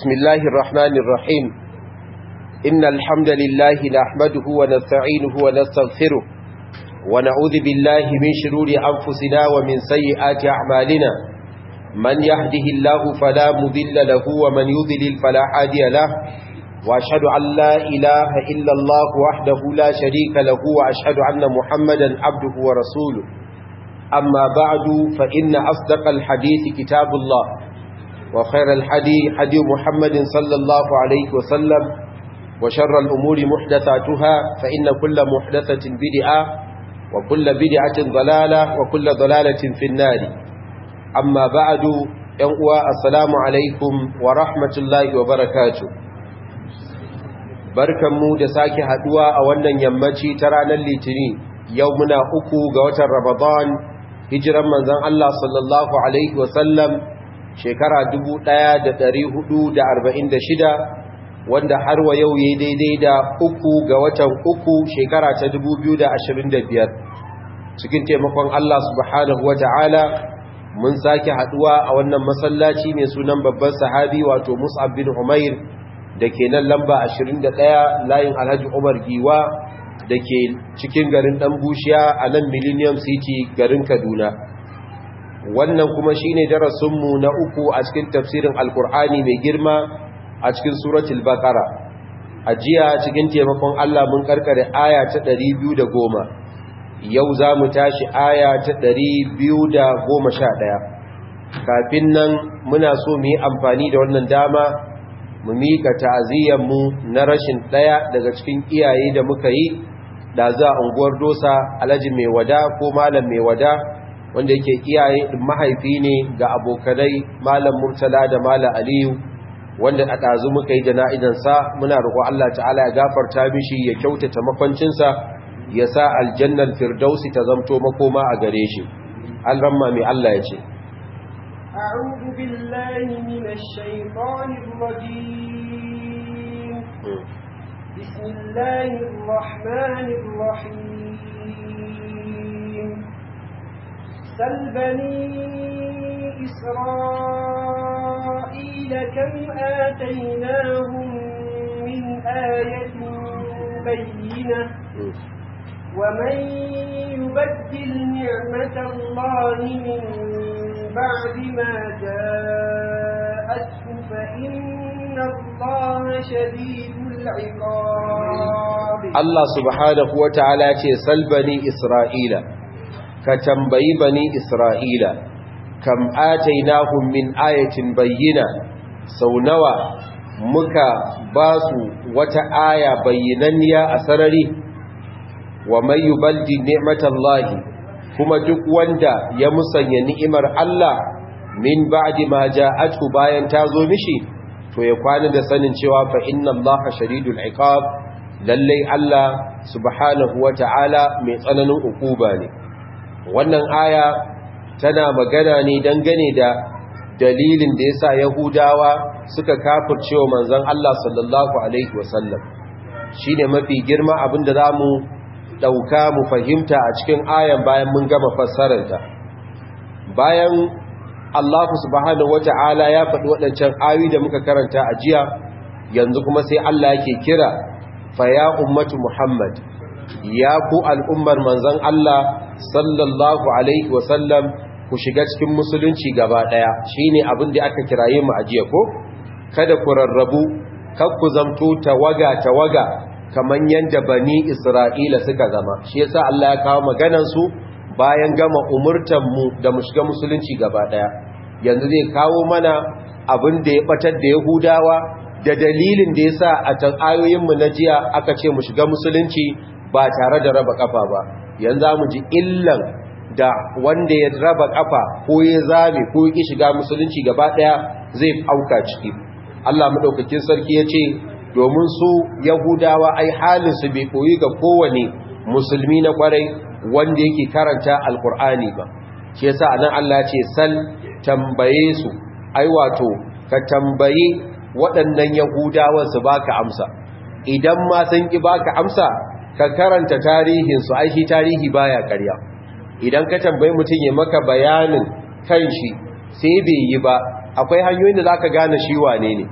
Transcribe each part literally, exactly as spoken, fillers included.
بسم الله الرحمن الرحيم إن الحمد لله نحمده ونستعينه ونستغفره ونعوذ بالله من شرور أنفسنا ومن سيئات أعمالنا من يهده الله فلا مضل له ومن يضلل فلا هادي له وأشهد أن لا إله إلا الله وحده لا شريك له وأشهد أن محمدا عبده ورسوله أما بعد فإن أصدق الحديث كتاب الله وخير الحديث حديث محمد صلى الله عليه وسلم وشر الأمور محدثاتها فإن كل محدثة بدعة وكل بدعة ضلالة وكل ضلالة في النار أما بعد ينقوى السلام عليكم ورحمة الله وبركاته barkan mu da sake haduwa a wannan yammaci ta ranar litini yau muna uku ga watan Ramadan hijiran manzon Allah sallallahu alaihi wasallam shekara dubu ɗaya da ɗari hudu da arba'in da shida wanda har wa yau yayi daidai da uku ga watan uku shekara ta dubu biyu da ashirin da biyar cikin taimakon Allah subhanahu wataala mun sake haduwa a wannan masallaci mai sunan babban sahabi wato Mus'ab bin Umair da ke nan lamba ashirin da ɗaya layin Alhaji Umar Giwa da ke cikin garin ɗan bushiya a nan Millennium City garin Kaduna wannan kuma shi ne darasinmu na uku a cikin tafsirin Alkur'ani mai girma a cikin suratul Baqara a jiya cikin taimakon Allah mun karkare aya ta ɗari biyu da goma yau za mu tashi aya ta ɗari biyu da goma sha ɗaya kafin nan muna so mu yi amfani da wannan dama mu mika ta'aziyyarmu na rashin ɗaya daga cikin iyaye da muka yi da za a unguwar dosa alhaji mai wada ko malam mai wada wanda yake iyaye mahaifi ne ga abokanai malam murtala da malam aliyu wanda a ɗazu muka yi jana'idansa muna roƙo Allah ta'ala ya gafarta mishi ya kyautata makwancinsa ya sa aljannar firdausi ta zamto makoma a gare shi alramma mai Allah ya ce أعوذ بالله من الشيطان الرجيم بسم الله الرحمن الرحيم سل بني إسرائيل كم آتيناهم من آية بينة ومن يبدل نعمة الله من بعد ما جاءته فإن الله شديد العقاب الله سبحانه وتعالى سل بني إسرائيل كتنبي بني إسرائيل كم آتيناهم من آية بينة سونوا مكا باسو وتآية بيننيا أسرري ومن يبدل نعمة الله kuma duk wanda ya musanya ni'imar Allah min ba'di ma ja'atu bayan ta zo mishi to ya kwana da sanin cewa fa inna Allaha shadidul iqab lalle Allah subhanahu wata'ala mai tsananin ukuba ne wannan aya tana magana ne dangane da dalilin da yasa yahudawa suka kafircewa manzon Allah sallallahu alaihi wasallam shine mafi girma abinda zamu dauka mu fahimta a cikin ayan bayan mun gama fassararta bayan Allah subhanahu wata'ala ya faɗi waɗancan ayoyi da muka karanta a jiya yanzu kuma sai Allah yake kira fa ya ummatu Muhammad ya ku al'ummar manzon Allah sallallahu alaihi wasallam ku shiga cikin musulunci gaba daya shine abin da aka kiraye mu a jiya ko kada ku rarrabu kar ku zamto tawaga tawaga kaman yanda bani Isra'ila suka zama shi yasa Allah ya kawo maganar su bayan gama umurtan mu da mu shiga musulunci gaba daya yanzu zai kawo mana abin da ya batar da Yahudawa da dalilin da yasa a tan ayoyin mu na jiya aka ce mu shiga musulunci ba tare da raba kafa ba yanzu mu ji illan da wanda ya raba kafa ko ya zabe ko ya shiga musulunci gaba daya zai auka ciki Allah madaukakin sarki ya ce domin su yahudawa ai halinsu bai koyi ga kowane musulmi na kwarai wanda yake karanta alkur'ani ba shi yasa anan Allah ya ce sal tambaye su ai wato ka tambaye waɗannan yahudawan su baka amsa idan ma sun ki baka amsa ka karanta tarihin su ai shi tarihi baya ƙarya idan ka tambaye mutum ya maka bayanin kanshi sai bai yi ba akwai hanyoyin da zaka gane shi wane ne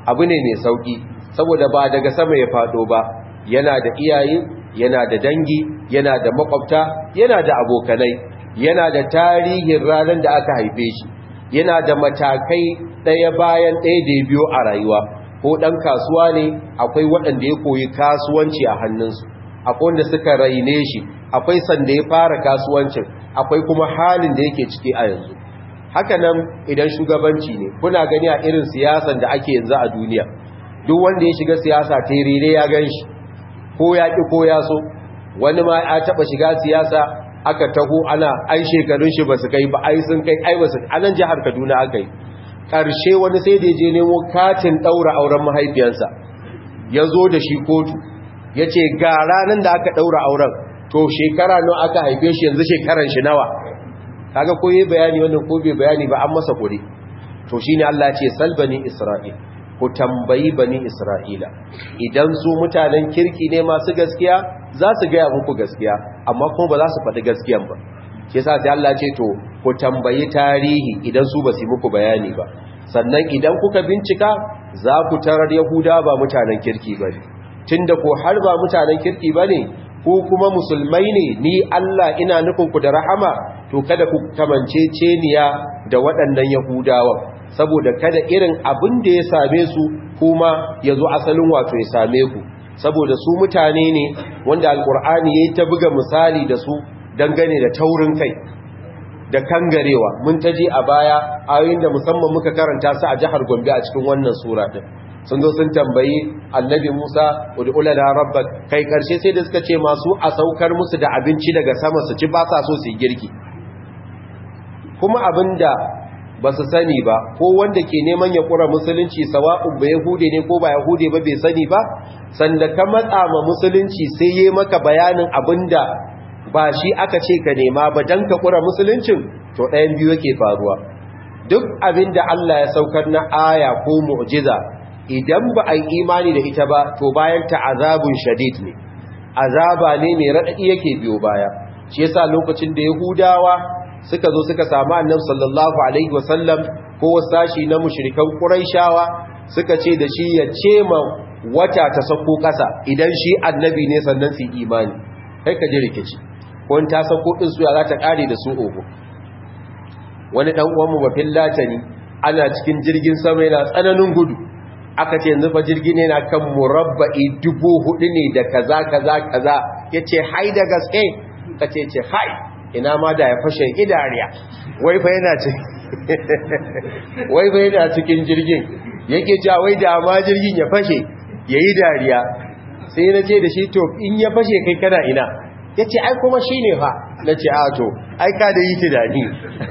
abu ne mai sauki saboda ba daga sama ya fado ba, yana da iyaye, yana da dangi, yana da makwabta, yana da abokanai, yana da tarihin ranar da aka haife shi, yana da matakai ɗaya bayan ɗaya da ya biyo a rayuwa. Ko ɗan kasuwa ne, akwai waɗanda ya koyi kasuwanci a hannunsu, akwai wanda suka raine shi, akwai sanda ya fara kasuwancin, akwai kuma halin da yake ciki a yanzu. Haka nan idan shugabanci ne, kuna gani a irin siyasan da ake yanzu a duniya, duk wanda ya shiga siyasa ta rere ya gan shi, ko ya ƙi ko ya so. Wani ma ya taɓa shiga siyasa aka taho ana ai shekarun shi ba su kai ba, ai sun kai, ai ba su, a nan jihar Kaduna aka yi ƙarshe wani sai da je nemo katin ɗaura auren mahaifiyarsa ya zo da shi kotu, ya ce ga ranar da aka ɗaura auren, to shekara nawa aka haife shi, yanzu shekaran shi nawa. Kaga ko yi bayani wannan ko bai bayani ba, an masa kuri. To shine Allah ce sal bani Isra'il, ku tambayi bani Isra'ila, idan su mutanen kirki ne masu gaskiya za su gaya muku gaskiya, amma kuma ba za su faɗi gaskiyan ba. Ke sa sai Allah ce to ku tambayi tarihi idan su ba su muku bayani ba. Sannan idan kuka bincika za ku tarar Yahuda ba mutanen kirki ba ne, tunda ko har ba mutanen kirki ba ne, ko kuma musulmai ne, ni Allah ina nufin ku da rahama, to kada ku kamance ceniya da waɗannan Yahudawa, saboda kada irin abin da ya same su kuma ya zo asalin wato ya same ku, saboda su mutane ne wanda alkur'ani ya yi ta buga misali da su dangane da taurin kai da kangarewa. Mun ta ji a baya ayoyin da musamman muka karanta su a jihar Gombe a cikin wannan sura din, sun zo sun tambayi annabi Musa ud'u lana rabbak, kai karshe sai da suka ce masu a saukar musu da abinci daga sama su ci, ba sa so su yi girki. Kuma abinda ba su sani ba, ko wanda ke neman ya kura musulunci sawa'un ba yahude ne ko ba yahude ba bai sani ba, sanda ka matsa ma musulunci sai yi maka bayanin abinda ba shi aka ce ka nema ba dan ka kura musuluncin, to ɗayan biyu yake faruwa. Duk abinda Allah ya saukar na aya ko mu'jiza, idan ba a yi imani da ita ba, to bayan ta azabun shadid ne, azaba ne mai raɗaɗi yake biyo baya. Shi yasa lokacin da Yahudawa suka zo suka samu annabi sallallahu alaihi wasallam ko sashi na mushrikan Quraishawa suka ce da shi ya ce ma wata ta sako ƙasa idan shi annabi ne sannan su imani. Kai ka ji rikici, ko ta sako din su ya za ta kare da su ogo. Wani dan uwan mu bafin latani ana cikin jirgin sama yana tsananin gudu, aka ce yanzu fa jirgin yana kan murabba'i dubu hudu ne da kaza kaza kaza, yace hai da gaske, kace ce hai, ina ma da ya fashe idariya. Wai fa yana cikin wai fa yana cikin jirgin yake cewa wai da ma jirgin ya fashe yayi dariya. Sai na ce da shi to in ya fashe kai kana ina, yace ai kuma shine fa. Nace a to ai ka da yi tunani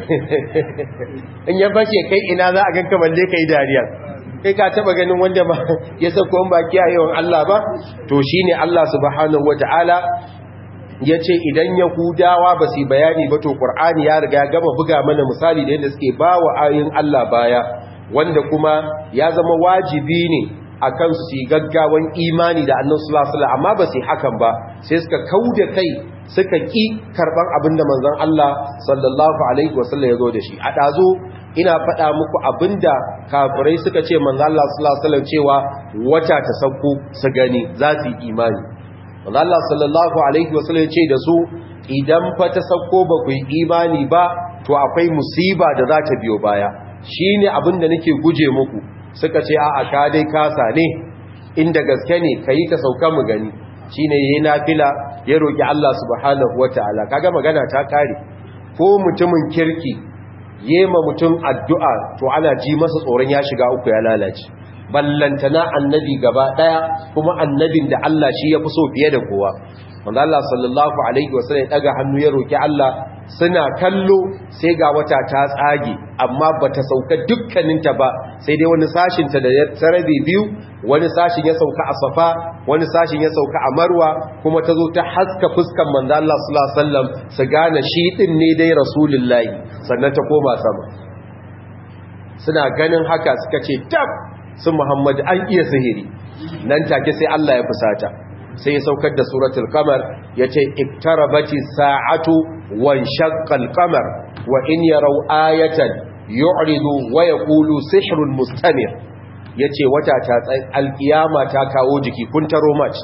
in ya fashe kai ina za a ganka balle kai dariya. Kai ka taba ganin wanda ba ya sako ba kiyayewan Allah ba. To shine Allah subhanahu wataala ya ce idan Yahudawa ba su bayani ba, to Qur'ani ya riga ya gama buga mana misali da yadda suke ba wa ayoyin Allah baya, wanda kuma ya zama wajibi ne akan su yi gaggawan imani da Annabi sallallahu alaihi wasallam, amma ba su hakan ba, sai suka kauda kai suka ki karban abin da manzon Allah sallallahu alaihi wasallam ya zo da shi. A dazo ina faɗa muku abinda kafirai suka ce manzon Allah sallallahu alaihi wasallam cewa wata ta sauko su gani za su yi imani. Allah sallallahu alaihi wasallam ce da su idan fa ta sauko ba ku yi imani ba, to akwai musiba da za ta biyo baya, shine abin da nake guje muku. Suka ce a ka dai kasa ne, inda gaske ne kai ka sauka mu gani. Shine yayin nafila ya roki Allah subhanahu wataala, kaga magana ta kare. Ko mutumin kirki yema mutum addu'a, to ana ji masa tsoron ya shiga uku ya lalace, ballantana annabi gaba daya, kuma annabin da Allah shi ya fi so fiye da kowa. Wanda Allah sallallahu alaihi wasallam ya daga hannu ya roki Allah, suna kallo sai ga wata ta tsage, amma bata sauka dukkaninta ba, sai dai wani sashin ta da ya tsarabe biyu, wani sashin ya sauka a Safa, wani sashin ya sauka a Marwa, kuma ta zo ta haska fuskan manzo Allah sallallahu alaihi wasallam su gane shi din ne dai Rasulullahi, sannan ta koma sama. Suna ganin haka suka ce tab, sun Muhammad an iya sihiri. Nan take sai Allah ya fusata, sai ya saukar da suratul Qamar, yace iktarabati sa'atu wan shaqqal qamar wa in yaraw ayatan yu'ridu wa yaqulu sihrun mustamir. yace wata ta tsaye alkiyama ta kawo jiki kun taro match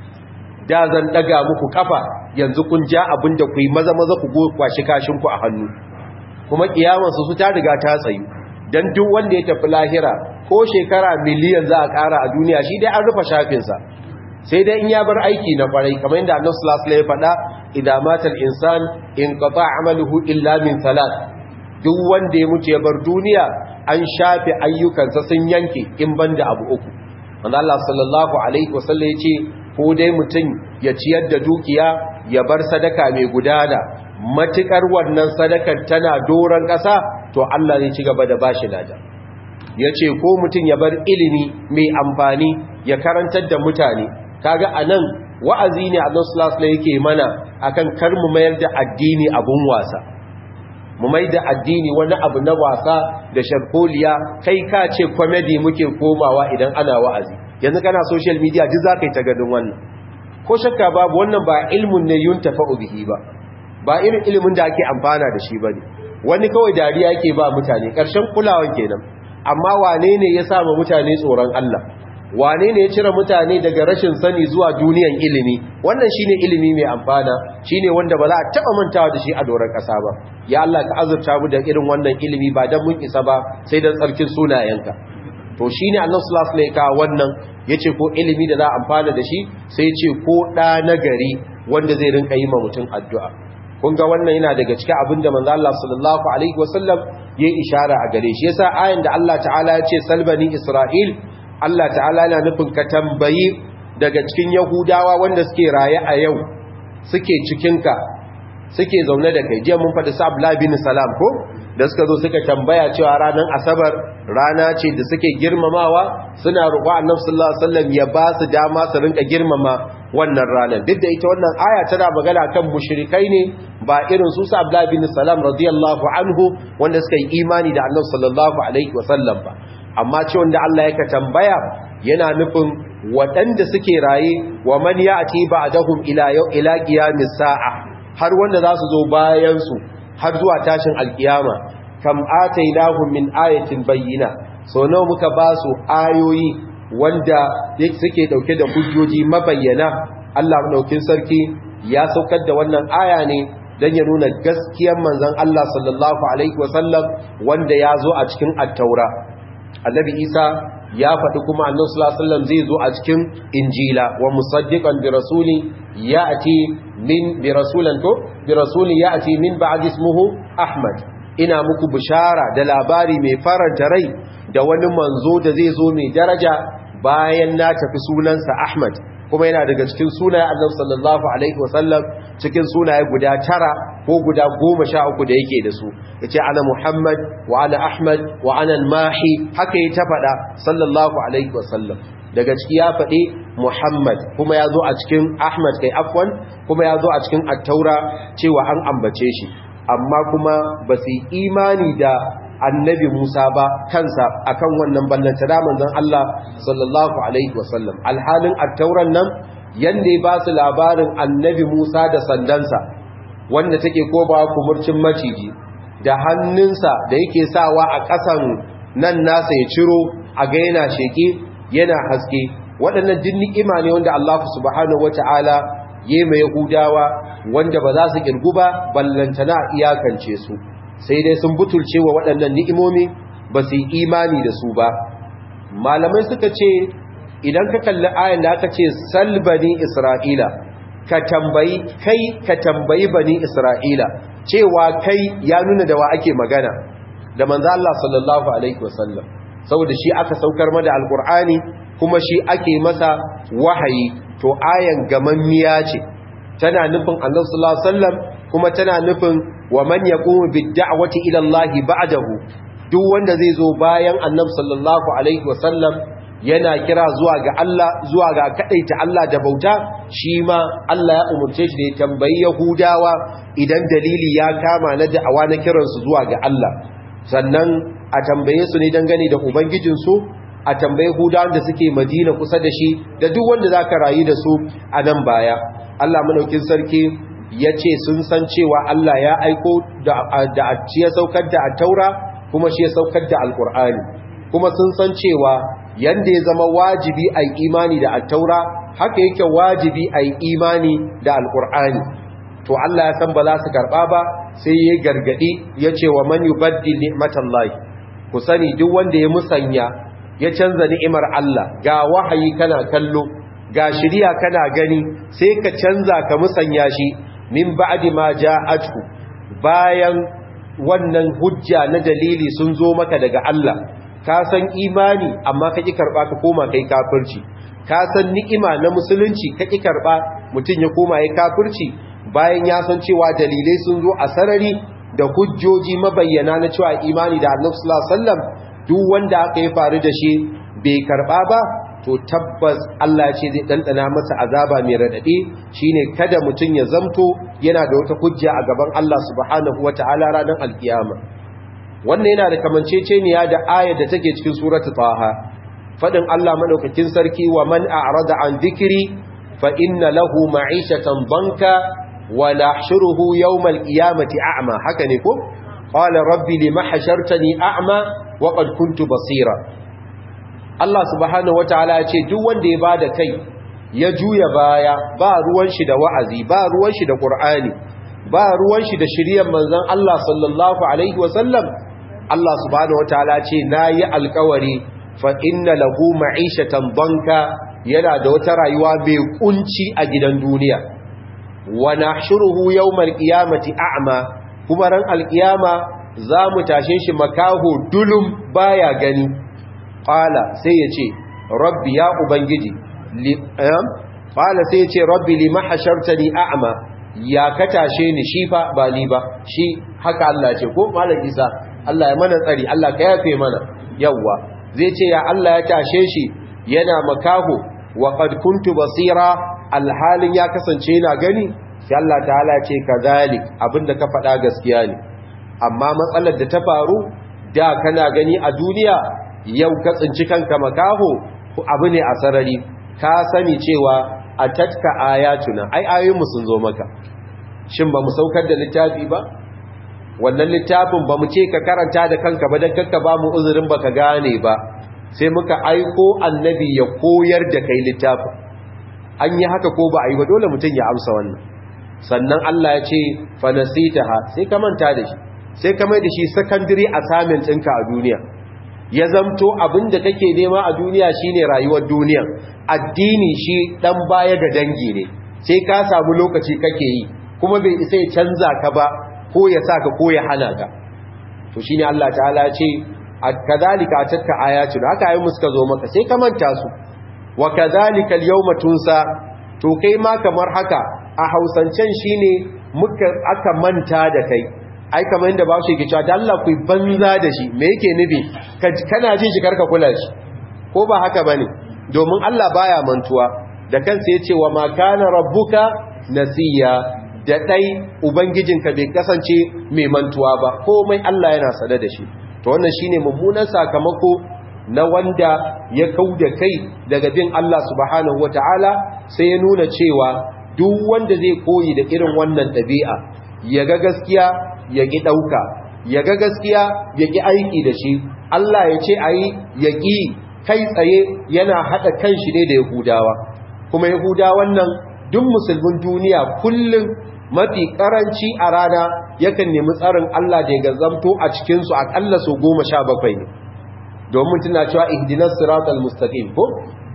da zan daga muku kafa yanzu kun ja abinda ku yi maza maza ku go kwashi kashin ku a hannu kuma kiyamar su ta riga ta tsayu dan duk wanda ya tafi lahira ko shekara miliyan za a kara a duniya shi dai an rufe shafin sa sai dai in ya bar aiki na kwarai kamar yadda Annabi sallallahu alaihi wasallam ya faɗa idan matal insan in qata amaluhu illa min thalath duk wanda ya mutu ya bar duniya an shafe ayyukansa sun yanke in banda abu uku manzo Allah sallallahu alaihi wasallam yace ko dai mutum ya ciyar da dukiya ya bar sadaka mai gudana matukar wannan sadakar tana doran ƙasa to Allah zai ci gaba da bashi lada yace ko mutum ya bar ilimi mai amfani ya karantar da mutane kaga anan wa'azi ne Allah sallallahu alaihi yake mana akan kar mu mayar da addini abun wasa mu mai da addini wani abu na wasa da sharholiya kai ka ce comedy muke komawa idan ana wa'azi yanzu kana social media duk zaka yi ta gadin wannan ko shakka babu wannan ba ilmun ne yuntafa'u bihi ba ba irin ilimin da ake amfana da shi bane wani kawai dariya yake ba mutane karshen kulawan kenan amma wane ne ya sa mutane tsoron Allah wane ne ya cire mutane daga rashin sani zuwa duniyan ilimi wannan shine ilimi mai amfana shine wanda ba za a taba mantawa da shi a doron kasa ba ya Allah ka azurta mu da irin wannan ilimi ba dan mun isa ba sai dan tsarkin sunayenka to shine Allah sallallahu alaihi wasallam wannan yace ko ilimi da za a amfana da shi sai yace ko da nagari wanda zai rinka yi ma mutum addu'a kun ga wannan yana daga cikin abinda manzo Allah sallallahu alaihi wasallam yayi ishara a gare shi yasa ayin da Allah ta'ala ya ce salbani Isra'il Allah ta'ala yana nufin ka tambayi daga cikin Yahudawa wanda suke raye a yau suke cikinka suke zaune da kai jiya mun faɗi sa Abdullah bin Salam ko da suka zo suka tambaya cewa ranar Asabar rana ce da suke girmamawa suna roƙo Annabi sallallahu alaihi wasallam ya ba su dama su rinka girmama wannan ranar duk da ita wannan aya tana magana kan mushrikai ne ba irin su sa Abdullah bin Salam radiyallahu anhu wanda suka yi imani da Annabi sallallahu alaihi wasallam ba amma ce wanda Allah yake tambaya yana nufin waɗanda suke raye wa man ya'ti ba'dahum ila yau ila qiyamis sa'a har wanda za su zo bayan su har zuwa tashin alkiyama kam atainahum min ayatin bayyina so nawa muka ba su ayoyi wanda suke dauke da hujjoji mabayyana Allah madaukin sarki ya saukar da wannan aya ne dan ya nuna gaskiyar manzon Allah sallallahu alaihi wasallam wanda ya zo a cikin at-taura annabi Isa ya faɗi kuma annabi sallallahu alaihi wasallam zai zo a cikin injila wa musaddiqan bi rasuli ya'ti min bi rasulan ko bi rasuli ya'ti min ba'd ismuhu ahmad ina muku bishara da labari mai faranta rai da wani manzo da zai zo mai daraja bayan na tafi sunansa ahmad kuma yana daga cikin sunaye annabi sallallahu alaihi wasallam cikin sunaye guda tara ko guda goma sha uku da yake da su yace ana muhammad wa ana ahmad wa ana al-mahi haka ya ta faɗa sallallahu alaihi wasallam daga ciki ya faɗi muhammad kuma ya zo a cikin ahmad kai afwan kuma ya zo a cikin at-taura cewa an ambace shi amma kuma ba su imani da annabi Musa ba kansa akan wannan ballanta da manzon Allah sallallahu alaihi wasallam alhalin at-tauran nan yanda ba su labarin annabi Musa da sandansa wanda take ko ba kumurcin maciji da hannunsa da yake sawa a ƙasan nan nasa ya ciro a ga yana sheki yana haske waɗannan din ni'ima ne wanda Allah subhanahu wataala yayi mai Yahudawa wanda ba za su kirgu ba ballantana iyakance su sai dai sun butulce wa waɗannan ni'imomi ba su yi imani da su ba malamai suka ce idan ka kalli ayan da aka ce salbani isra'ila ka tambayi kai ka tambayi bani isra'ila cewa kai ya nuna da wa ake magana da manzo Allah sallallahu alaihi wasallam saboda shi aka saukar mada alqur'ani kuma shi ake masa wahayi to ayan gamammiya ce tana nufin annabi sallallahu alaihi wasallam kuma tana nufin wa man yaqumu bid-da'wati ila Allah ba'dahu duk wanda zai zo bayan annabi sallallahu alaihi wasallam yana kira zuwa ga Allah zuwa ga kadaita Allah da bauta shi ma Allah ya umurce shi da ya tambayi Yahudawa idan dalili ya kama na da'awa na kiransu zuwa ga Allah sannan a tambaye su ne dangane da ubangijinsu a tambaye Yahudawan da suke Madina kusa da shi da duk wanda zaka rayu da su a nan baya Allah madaukin sarki ya ce sun san cewa Allah ya aiko da shi ya saukar da taura kuma shi ya saukar da alkur'ani kuma sun san cewa yanda ya zama wajibi a yi imani da attaura haka yake wajibi a yi imani da alkur'ani to Allah ya san ba za su karɓa ba sai ya gargaɗi ya ce wa man yubaddil ni'matallahi ku sani duk wanda ya musanya ya canza ni'imar Allah ga wahayi kana kallo ga shiriya kana gani sai ka canza ka musanya shi min ba'di ma ja'atku bayan wannan hujja na dalili sun zo maka daga Allah ka san imani amma ka ki karba ka koma kai kafirci ka san ni'ima na musulunci ka ki karba mutun ya koma yayi kafirci bayan ya san cewa dalilai sun zo a sarari da hujjoji mabayyana na cewa imani da Annabi sallallahu alaihi wasallam duk wanda aka yi faru da shi bai karba ba to tabbas Allah ce zai dandana masa azaba mai radadi shine kada mutun ya zamto yana da wata hujja a gaban Allah subhanahu wataala ranar alkiyama wannan yana da kamanceceniya da ayar da take cikin suratul taha fadin Allah madaukakin sarki wa man a'rada an dhikri fa inna lahu ma'ishatan banka wa nahshuruhu yawmal qiyamati a'ma haka ne ko qala rabbi lima hashartani a'ma wa qad kuntu basira Allah subhanahu wataala ya ce duk wanda ya bada kai ya juya baya ba ruwan shi da wa'azi ba ruwan shi da Qur'ani ba ruwan shi da shiriyar manzon Allah sallallahu alaihi wasallam Allah subhanahu wataala ce nayi alƙawari fa inna lahu ma'ishatan banka yana da wata rayuwa mai kunci a gidan duniya wa nahshuruhu yawmal qiyamati a'ma kuma ran alqiyama zamu tashe shi makaho dulum baya gani qala sai yace rabbi ya ubangiji qala sai yace rabbi lima hashartani a'ma ya ka tashe ni shi fa ba ni ba shi haka Allah ce ko malam Isa Allah ya mana tsari Allah ka yafe mana yawa zai ce ya Allah ya tashe shi yana makaho wa qad kuntu basira alhalin ya kasance yana gani sai Allah ta'ala ce kazalik abinda ka faɗa gaskiya ne amma matsalar da ta faru da kana gani a duniya yau ka tsinci kanka makaho abu ne a sarari ka sani cewa a tatka ayatuna ai ayoyinmu sun zo maka shin ba mu saukar da littafi ba wannan littafin ba mu ce ka karanta da kanka ba don kanka ba mu uzurin ba ka gane ba sai muka aiko annabi ya koyar da kai littafin an yi haka ko ba a yi ba dole mutum ya amsa wannan sannan Allah ya ce fanasitaha sai ka manta da shi sai ka mai da shi secondary assignment ɗinka a duniya ya zamto abinda kake nema a duniya shine rayuwar duniya addini shi dan baya ga dangi ne sai ka samu lokaci kake yi kuma bai isa ya canza ka ba ko ya saka ko ya hana ka to shine Allah ta'ala ya ce kadhalika atatka ayatun haka ayi muska zo maka sai ka manta su wa kadhalika al-yawma tunsa to kai ma kamar haka a Hausancen shine muka aka manta da kai ai kamar inda bawo shi ke cewa da Allah ku banza da shi me yake nufi kana jin shi karka kula shi ko ba haka bane domin Allah baya mantuwa da kansa yace wa ma kana rabbuka nasiya da dai ubangijinka bai kasance mai mantuwa ba komai Allah yana sada da shi to wannan shine mummunan sakamako na wanda ya kauda kai daga bin Allah subhanahu wataala sai ya nuna cewa duk wanda zai koyi da irin wannan dabi'a ya ga gaskiya ya ƙi ɗauka ya ga gaskiya ya ƙi aiki da shi Allah ya ce a yi ya ƙi kai tsaye yana haɗa kan shi ne da yahudawa kuma yahudawan nan duk musulmin duniya kullum mafi ƙaranci a rana yakan nemi tsarin Allah da ya gazamto a cikinsu aƙalla su goma sha bakwai ne domin tuna cewa ihdinas siratal mustaqim ko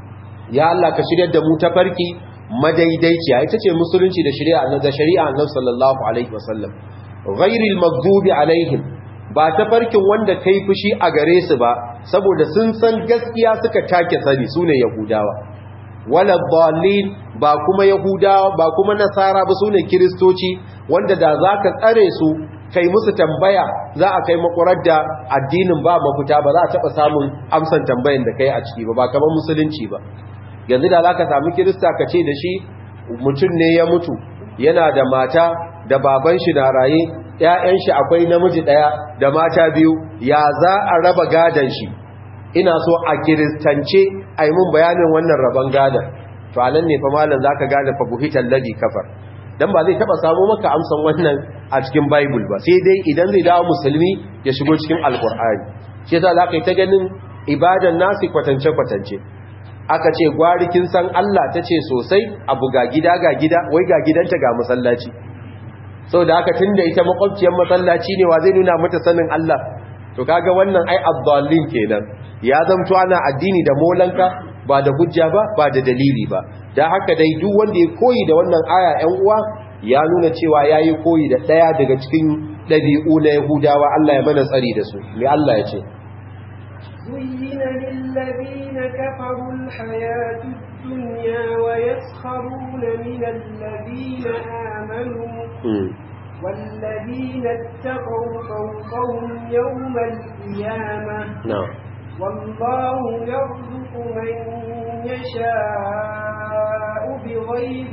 ya Allah ka shirya da mu tafarki madaidaiciya ita ce musulunci da shari'a da shari'a annabi sallallahu alaihi wasallam ghairil maghdubi alaihim ba ta farkin wanda kai fushi a gare su ba saboda sun san gaskiya suka take sani sune yahudawa wala dallin ba kuma yahudawa ba kuma nasara ba sune kristoci wanda da zaka tsare su kai musu tambaya za a kai makurar da addinin ba mafita ba za a taba samun amsan tambayan da kai a ciki ba ba kamar musulunci ba yanzu da zaka samu kirista ka ce da shi mutum ne ya mutu yana da mata da baban shi na raye ƴaƴan shi akwai namiji daya da mata biyu ya za a raba gadan shi ina so a kiristance ai mun bayanin wannan raban gadan to anan ne fa mallan zaka gane fa buhital ladhi kafar dan ba zai taba samu maka amsan wannan a cikin bible ba sai dai idan zai dawo musulmi ya shigo cikin alqur'ani shi yasa zaka yi ta ganin ibadan nasi kwatance kwatance aka ce gwari kin san Allah tace sosai abu ga gida ga gida wai ga gidanta ga masallaci saboda haka tunda ita makwabciyar masallaci ne wa zai nuna mata sanin Allah to kaga wannan ai abdallin kenan ya zamto ana addini da molanka ba da hujja ba ba da dalili ba da haka dai duk wanda ya koyi da wannan aya ƴan uwa ya nuna cewa yayi koyi da daya daga cikin dabi'u na Yahudawa Allah ya mana tsari da su me Allah ya ce زين للذين كفروا الحياة الدنيا ويسخرون من الذين آمنوا والذين اتقوا فوقهم يوم القيامة نعم والله يرزق من يشاء بغير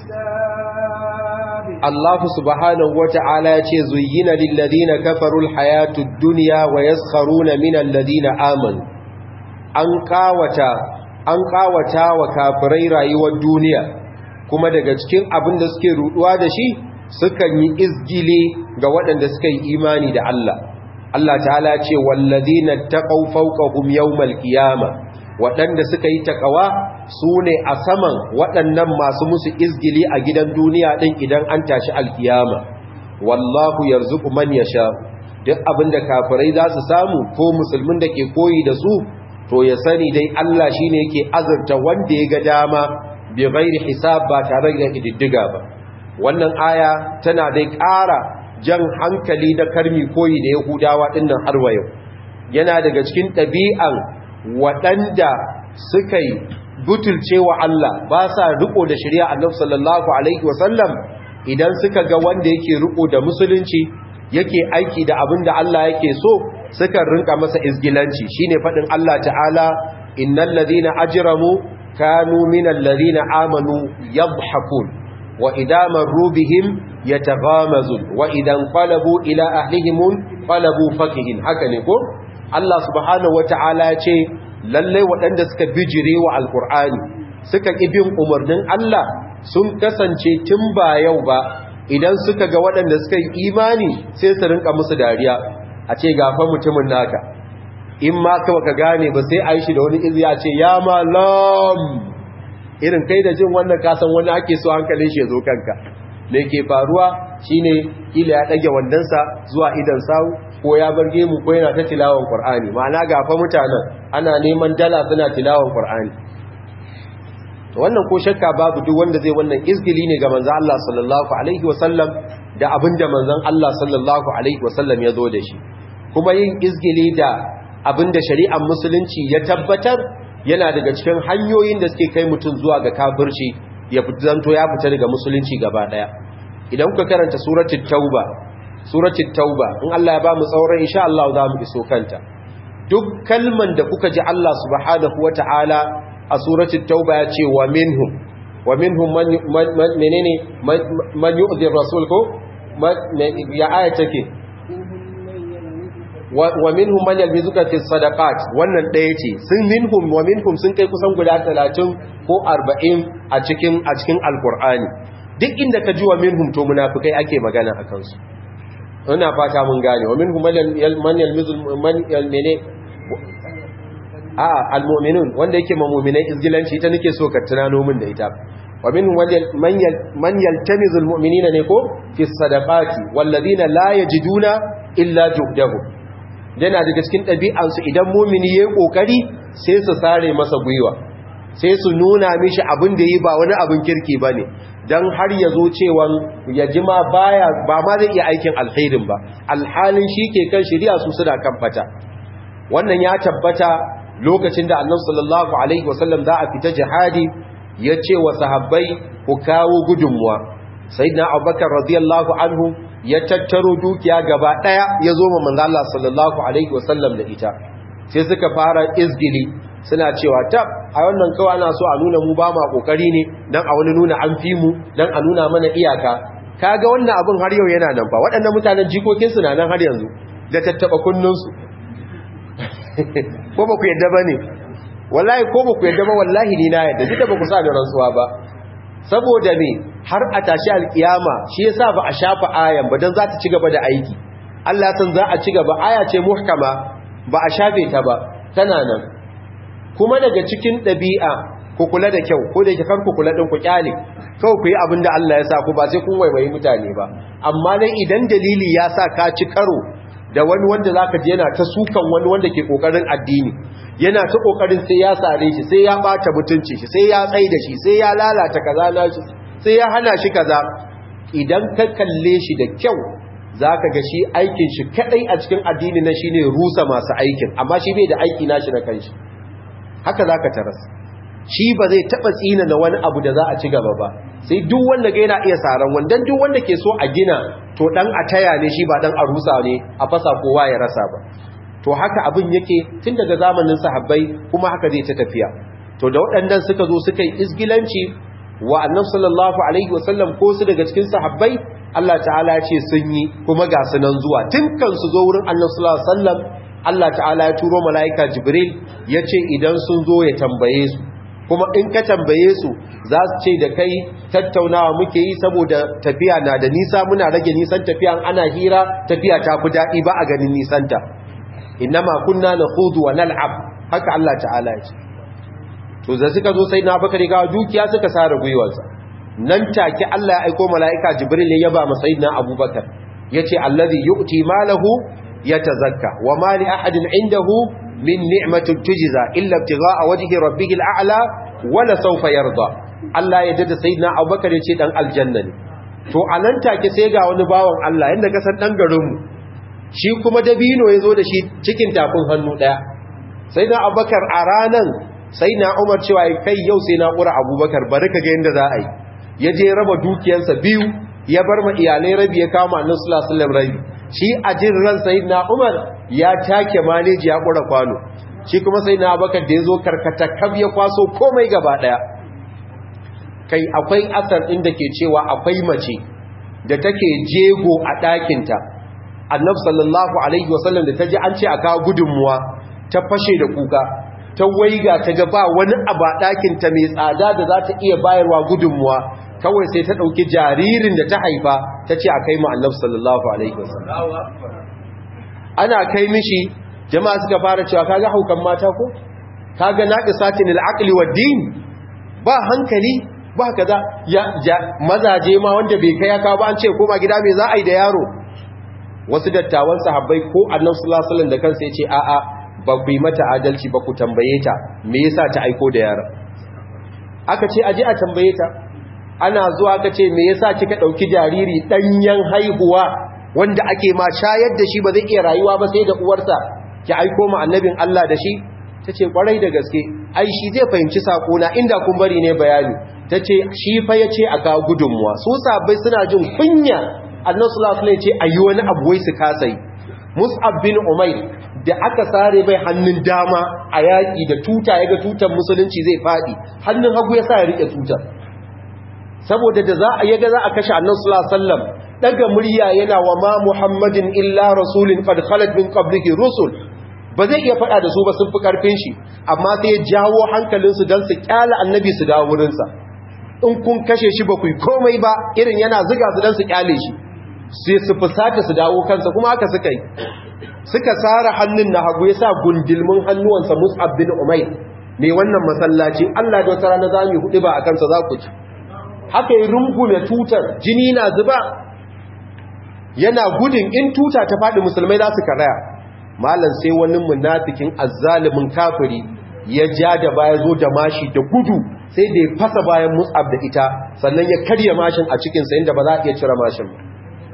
حساب الله سبحانه وتعالى زين للذين كفروا الحياة الدنيا ويسخرون من الذين آمنوا أنقاوتا أنقاوتا وكافري رأيوا الدنيا كما daga cikin abin da suke ruduwa da shi sukan yi izgili ga waɗanda suka yi imani da Allah Allah ta'ala ce walladina taqaw fawqahum yawmal qiyamah waɗanda suka yi takawa sune a saman waɗannan masu musu izgili a gidan duniya din idan an tashi alkiyama wallahu yarzuqu man yasha duk abinda kafirai za su samu ko musulmin da ke koyi da su to ya sani dai Allah shine yake azurta wanda ya ga dama bi ghairi hisab ba tare da ididdiga ba wannan aya tana dai ƙara jan hankali da karmi koyi da Yahudawa dinnan har wa yau yana daga cikin ɗabi'an waɗanda suka yi butulcewa Allah ba sa riko da shari'a Annabi sallallahu alaihi wasallam idan suka ga wanda yake riko da musulunci yake aiki da abin da Allah yake so suka rinka masa izgilanci shine fadin Allah ta'ala innal ladina ajramu kanu minal ladina amanu yadhhakun wa idza marru bihim yataghamazun wa idan qalabu ila ahlihim qalabu fakihin haka ne ko Allah subhanahu wata'ala ya ce lalle waɗanda suka bijire wa alqur'ani suka bin umarnin Allah sun kasance tun ba yau ba idan suka ga waɗanda suka yi imani sai su rinka musu dariya a ce gafa mutumin naka in ma ka baka gane ba sai a yi shi da wani izi a ce ya malam irin kai da jin wannan kasan wani ake so hankalin shi ya zo kanka me ke faruwa shine ila ya dage wandansa zuwa idan sawu ko ya bar gemu ko yana ta tilawan qur'ani ma'ana gafa mutanen ana neman dala suna tilawan qur'ani wannan ko shakka babu duk wanda zai wannan izgili ne ga manzon Allah sallallahu alaihi wasallam da abinda manzon Allah sallallahu alaihi wasallam ya zo da shi kuma yin izgili da abinda shari'ar musulunci ya tabbatar yana daga cikin hanyoyin da suke kai mutum zuwa ga kafirci ya zanto ya fita daga musulunci gaba daya idan kuka karanta suratul tauba suratul tauba in Allah ya ba mu tsauran insha Allah za mu iso kanta duk kalman da kuka ji Allah subhanahu wataala a suratul tauba ya ce wa minhum wa minhum man menene man yu'dhi rasul ko ya aya take wa minhum man yalmizuka fi sadaqat wannan daya ce sun minhum wa minhum sun kai kusan guda talatin ko arba'in a cikin a cikin alqur'ani duk inda ka ji wa minhum to munafikai ake magana akan su ina fata mun gane wa minhum man yalmizul man yalmene a almu'minun wanda yake ma mu'minai izgilanci ita nake so ka tunano min da ita wa minhum man yaltamizu almu'minina ne ko fi sadaqati walladhina la yajiduna illa juhdahum yana daga cikin ɗabi'ansu idan mu'mini yayi kokari sai su sare masa gwiwa sai su nuna mishi abin da yi ba wani abin kirki bane dan har yazo cewa ya jima baya ba ma zai iya aikin alkhairin ba alhalin shi ke kan shari'a su suna kan fata wannan ya tabbata lokacin da annabi sallallahu alaihi wasallam za a fita jihadi ya ce wa sahabbai ku kawo gudunmuwa sayyidina abubakar radiyallahu anhu ya tattaro dukiya gaba daya ya zo ma manzo Allah sallallahu alaihi wasallam da ita sai suka fara izgili suna cewa tab a wannan kawai ana so a nuna mu ba ma kokari ne dan a wani nuna an fi mu dan a nuna mana iyaka kaga wannan abin har yau yana nan fa waɗannan mutanen jikokin su na nan har yanzu da tattaba kunnun su ko ba ku yadda ba ne wallahi ko ba ku yadda ba wallahi ni na yadda duk da ba ku sa da rantsuwa ba saboda me har a tashi alkiyama shi yasa ba a shafa ayan ba dan za ta ci gaba da aiki Allah san za a ci gaba aya ce muhkama ba a shafe ta ba tana nan. Kuma daga cikin ɗabi'a ku kula da kyau, ko da yake kar ku kula din ku kyale kawai ku yi abin da Allah ya sa ku, ba sai kun waiwayi mutane ba. Amma dai idan dalili ya sa ka ci karo da wani wanda zaka je yana ta sukan wani wanda ke kokarin addini, yana ta kokarin sai ya sare shi, sai ya bata mutunci shi, sai ya tsai da shi, sai ya lalata kaza na shi, sai ya hana shi kaza, idan ka kalle shi da kyau zaka ga shi aikin shi kadai a cikin addini na shine rusa masu aikin, amma shi bai da aiki nashi na kanshi. Haka zaka taras shi ba zai taba tsina na wani abu da za a ci gaba ba, sai duk wanda ga yana iya saran wandan duk wanda ke so a gina to dan a taya ne shi ba dan a rusa ne a fasa kowa ya rasa ba. To haka abin yake tun daga zamanin sahabbai, kuma haka zai ta tafiya. To da waɗannan suka zo suka yi izgilanci wa annabi sallallahu alaihi wasallam ko su daga cikin sahabbai, Allah ta'ala ya ce sun yi, kuma ga su nan zuwa tun kan su zo wurin annabi sallallahu alaihi wasallam. Allah ta'ala ya turo mala'ika Jibril ya ce idan sun zo ya tambaye su, kuma in ka tambaye su za su ce da kai tattaunawa muke yi saboda tafiya na da nisa, muna rage nisan tafiya, ana hira tafiya ta fi daɗi ba a ganin nisanta. Innama kunna nakhudu wa nal'ab, haka Allah ta'ala ya ce. To da suka zo sai na Bakar ga dukiya suka sare gwiwarsa, nan take Allah ya aika mala'ika Jibril ya yaba masa sayyidina Abubakar, yace allazi yu'ti malahu yatazakka wa ma li ahadin indahu min ni'matin tujza illa ibtigha'a wajhi rabbihil a'la wa la sawfa yarda. Allah ya dada sayyidina Abubakar yace dan aljanna ne. To anan take sai ga wani bawan Allah yanda ka san dan garin mu, shi kuma dabino yazo da shi cikin tafin hannu daya. Sayyidina Abubakar a ranan sayyidina Umar cewa kai yau sai na kura Abubakar, bari ka ga yanda za a yi. Ya je raba dukiyarsa biyu, ya bar ma iyalai rabi, ya kama annabi sallallahu alaihi wasallam rabi. Shi a jin ran sayyidina Umar ya take maneji ya kura kwano, shi kuma sayyidina Abubakar da yazo karkata kab ya kwaso komai gaba daya. Kai akwai asar din da ke cewa akwai mace da take jego a ɗakin ta, annabi sallallahu alaihi wasallam da taji an ce a kawo gudunmuwa ta fashe da kuka, ta waiga ta ga ba wani abu a ɗakin ta mai tsada da za ta iya bayarwa gudunmuwa, kawai sai ta ɗauki jaririn da ta haifa ta ce a kai ma annabi sallallahu alaihi wasallam. Ana kai mishi, jama'a suka fara cewa kaga haukan mata ko, kaga naqisatin al-aqli wad-din, ba hankali ba kaza, ya, ya mazaje ma wanda bai kai aka ba an ce koma gida me za a yi da yaro. Wasu dattawan sahabbai ko annabi sallallahu alaihi wasallam da kansa yace a a ba ku yi mata adalci ba, ku tambaye ta me yasa ta aiko da yaron. Aka ce aje a tambaye ta. Ana zuwa aka ce me yasa kika dauki jariri danyen haihuwa wanda ake ma shayar da shi ba zai iya rayuwa ba sai da uwarsa, ki aiko ma annabin Allah da shi? Tace kwarai da gaske, ai shi zai fahimci sako na inda kun bari ne bayani. Tace shi fa yace a ga gudunmuwa, su sabai suna jin kunya annabi sallallahu alaihi wasallam yace ayi wani abu wai su kasai. Mus'ab bin Umair da aka sare bai hannun dama a yaki da tuta, yaga tutar musulunci zai fadi, hannun hagu ya sa ya rike tutar, saboda da za a yaga za a kashe annabi sallallahu alaihi wasallam, daga murya yana wa ma Muhammadin illa rasulun qad khalat min qablihi rusul, ba zai iya fada da su ba, sun fi karfin shi, amma sai ya jawo hankalinsu dan su kyala annabi su dawo wurin sa. In kun kashe shi ba ku yi komai ba, irin yana zuga su dan su kyale shi, sai su fusata su dawo kansa, kuma haka suka yi. Suka sara hannun na hagu, ya sa gundilmin hannuwansa Mus'ab bin Umair mai wannan masallaci, Allah da wata rana za mu hudu ba a kansa za ku ci. Haka yi rungume tutar, jini na zuba, yana gudun in tuta ta faɗi musulmai za su karaya. Malam sai wani munafikin azzalimin kafiri ya ja da baya zo da mashi da gudu, sai da ya fasa bayan Mus'ab da ita, sannan ya karya mashin a cikinsa inda ba za a iya cire mashin ba.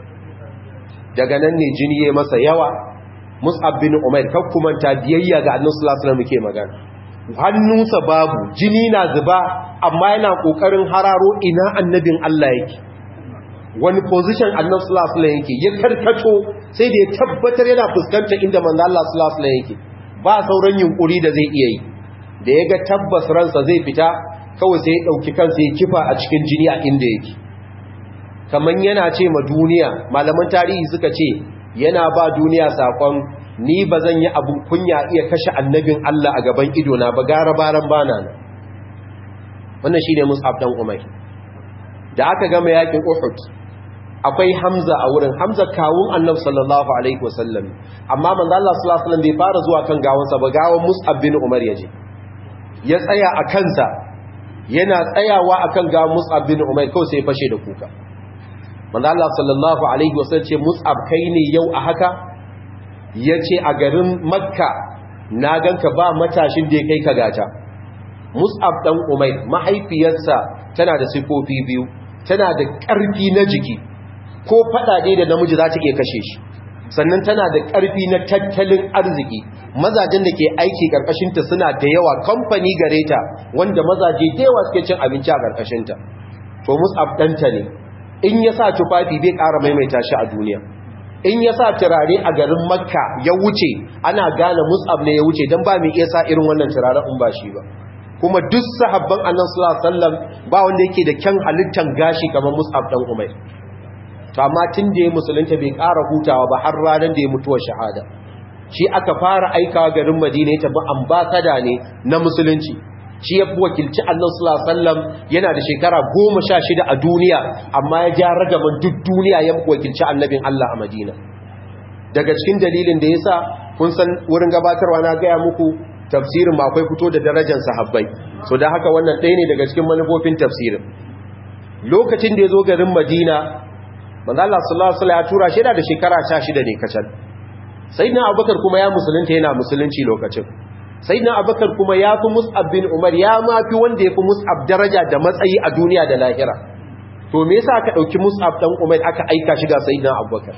Daga nan ne jini ya masa yawa. Mus'ab bin Umair kakkumanta biyayya ga annabi sallallahu alaihi wasallam muke magana, hannunsa babu, jini na zuba, amma yana kokarin hararo ina annabin Allah yake, wani position annabi sallallahu alaihi wasallam yake, ya karkato sai da ya tabbatar yana fuskantar inda manzo Allah sallallahu alaihi wasallam yake, ba sauran yunkuri da zai iya yi. Da ya ga tabbas ransa zai fita, kawai sai ya dauki kansa ya kifa a cikin jini a inda yake, kaman yana ce ma duniya, malaman tarihi suka ce yana ba duniya sakon ni ba zan yi abin kunya iya kashe annabin Allah a gaban idona ba, gara baran bana nan. Wannan shine Mus'ab dan Umair. Da aka gama yakin Uhud, akwai Hamza a wurin, Hamza kawun Annabi sallallahu alaihi wasallam, amma manzo Allah sallallahu alaihi wasallam bai fara zuwa kan gawansa ba, gawan Mus'ab bin Umar yaje ya tsaya a kansa, yana tsayawa akan gawan Mus'ab bin Umar kawai sai ya fashe da kuka. Manzo Allah sallallahu alaihi wasallam ce, Mus'ab kai ne yau a haka? Yace a garin Makka na ganka ba matashin da ya kai ka gata. Mus'ab dan Umair mahaifiyarsa tana da sifofi biyu, tana da ƙarfi na jiki, ko fada dai da namiji za ta iya kashe shi, sannan tana da ƙarfi na tattalin arziki, mazajen da ke aiki ƙarƙashinta suna da yawa, kamfani gare ta wanda mazaje da yawa suke cin abinci a ƙarƙashinta. To Mus'ab ɗanta ne, in ya sa tufafi bai ƙara maimaita shi a duniya, in ya sa turare a garin Makka ya wuce ana gane Mus'ab ne ya wuce, don ba mai iya sa irin wannan turaren in ba shi ba. Kuma duk sahabban Annabi sallallahu alaihi wasallam ba wanda yake da kyan halittan gashi kamar Mus'ab dan Umair. To amma tun da ya musulunta bai ƙara hutawa ba har ranar da ya mutuwa shahada. Shi aka fara aikawa garin Madina ya tafi ambasada ne na musulunci. Shi ya fi wakilci Annabi sallallahu alaihi wasallam yana da shekara goma sha shida a duniya, amma ya ja ragaman duk duniya ya wakilci annabin Allah a Madina. Daga cikin dalilin da yasa kun san wurin gabatarwa na gaya muku tafsirin ma akwai fito da darajar sahabbai, so da haka wannan ɗaya ne daga cikin manufofin tafsirin. Lokacin da ya zo garin Madina, manzo Allah sallallahu alaihi wasallam ya tura shi da shekara sha shida ne kacal. Sayyidina Abubakar kuma ya musulunta yana musulunci lokacin. Sayyidina Abubakar kuma ya fi Mus'ab bin Umar, ya ma fi wanda ya fi Mus'ab daraja da matsayi a duniya da lahira. To me yasa aka dauki Mus'ab dan Umar aka aika shi ga Sayyidina Abubakar?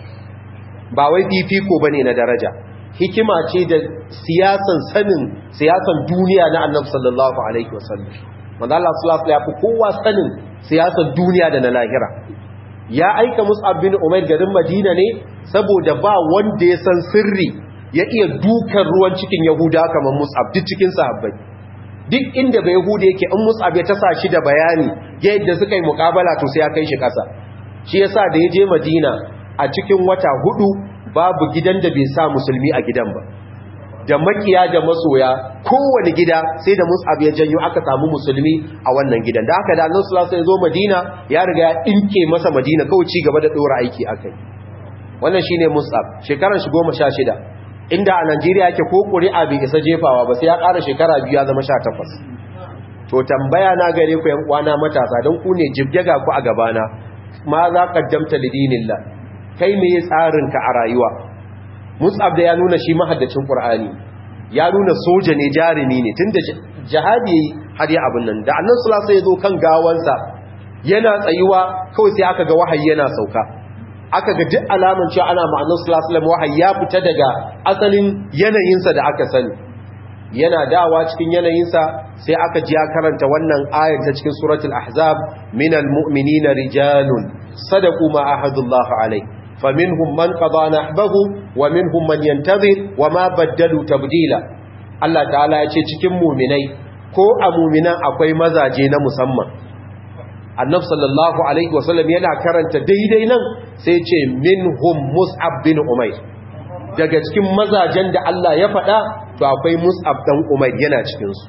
Ba wai fifiko bane na daraja, hikima ce da siyasan sanin siyasan duniya na Annabi sallallahu alaihi wasallam. Manzo Allah sallallahu alaihi wasallam ya fi kowa sanin siyasan duniya da na lahira. Ya aika Mus'ab bin Umair garin Madina ne saboda ba wanda ya san sirri ya iya dukan ruwan cikin Yahuda kamar Mus'ab duk cikin sahabbai. Duk inda bai Yahuda yake in Mus'ab ya tasa shi da bayani yadda suka yi muƙabala to sai ya kai shi ƙasa. Shi yasa da ya je Madina a cikin wata hudu babu gidan da bai sa musulmi a gidan ba, da makiya da masoya kowane gida sai da Mus'ab ya janyo aka samu musulmi a wannan gidan. Da haka da Annabi sallallahu alaihi wasallam ya zo Madina ya riga ya dinke masa Madina kawai ci gaba da dora aiki akai. Wannan shine Mus'ab, shekaran shi goma sha shida, inda a Najeriya yake ko ƙuri'a bai isa jefawa ba sai ya ƙara shekara biyu ya zama sha takwas. To tambaya na gare ku yan uwana matasa, don ku ne jibgega ku a gabana, ma za qaddamta lidinillah, kai me tsarinka a rayuwa? Mus'ab da ya nuna shi mahaddacin Qur'ani, ya nuna soja ne, jarumi ne, tunda jihadi har ya abin nan. Da Annabi sallallahu alaihi wasallam ya zo kan gawansa yana tsayuwa kawai sai aka ga wahayi yana sauka, aka ga duk alaman cewa ana ma Annabi sallallahu alaihi wasallam wahayi ya fita daga asalin yanayinsa da aka sani. Yana dawa cikin yanayinsa sai aka ji ya karanta wannan ayar ta cikin suratul ahzab, minal mu'minina rijalun sadaqu ma ahadullahu alaihi faminhum man qada nahbahu wa minhum man yantazir wa ma baddalu tabdila. Allah ta'ala ya ce cikin mu'minai ko a mu'minan akwai mazaje na musamman. Annabi sallallahu alaihi wasallam yana karanta daidai nan sai ce minhum Mus'ab bin Umair, daga cikin mazajen da Allah ya faɗa to akwai Mus'ab dan Umair yana cikin su.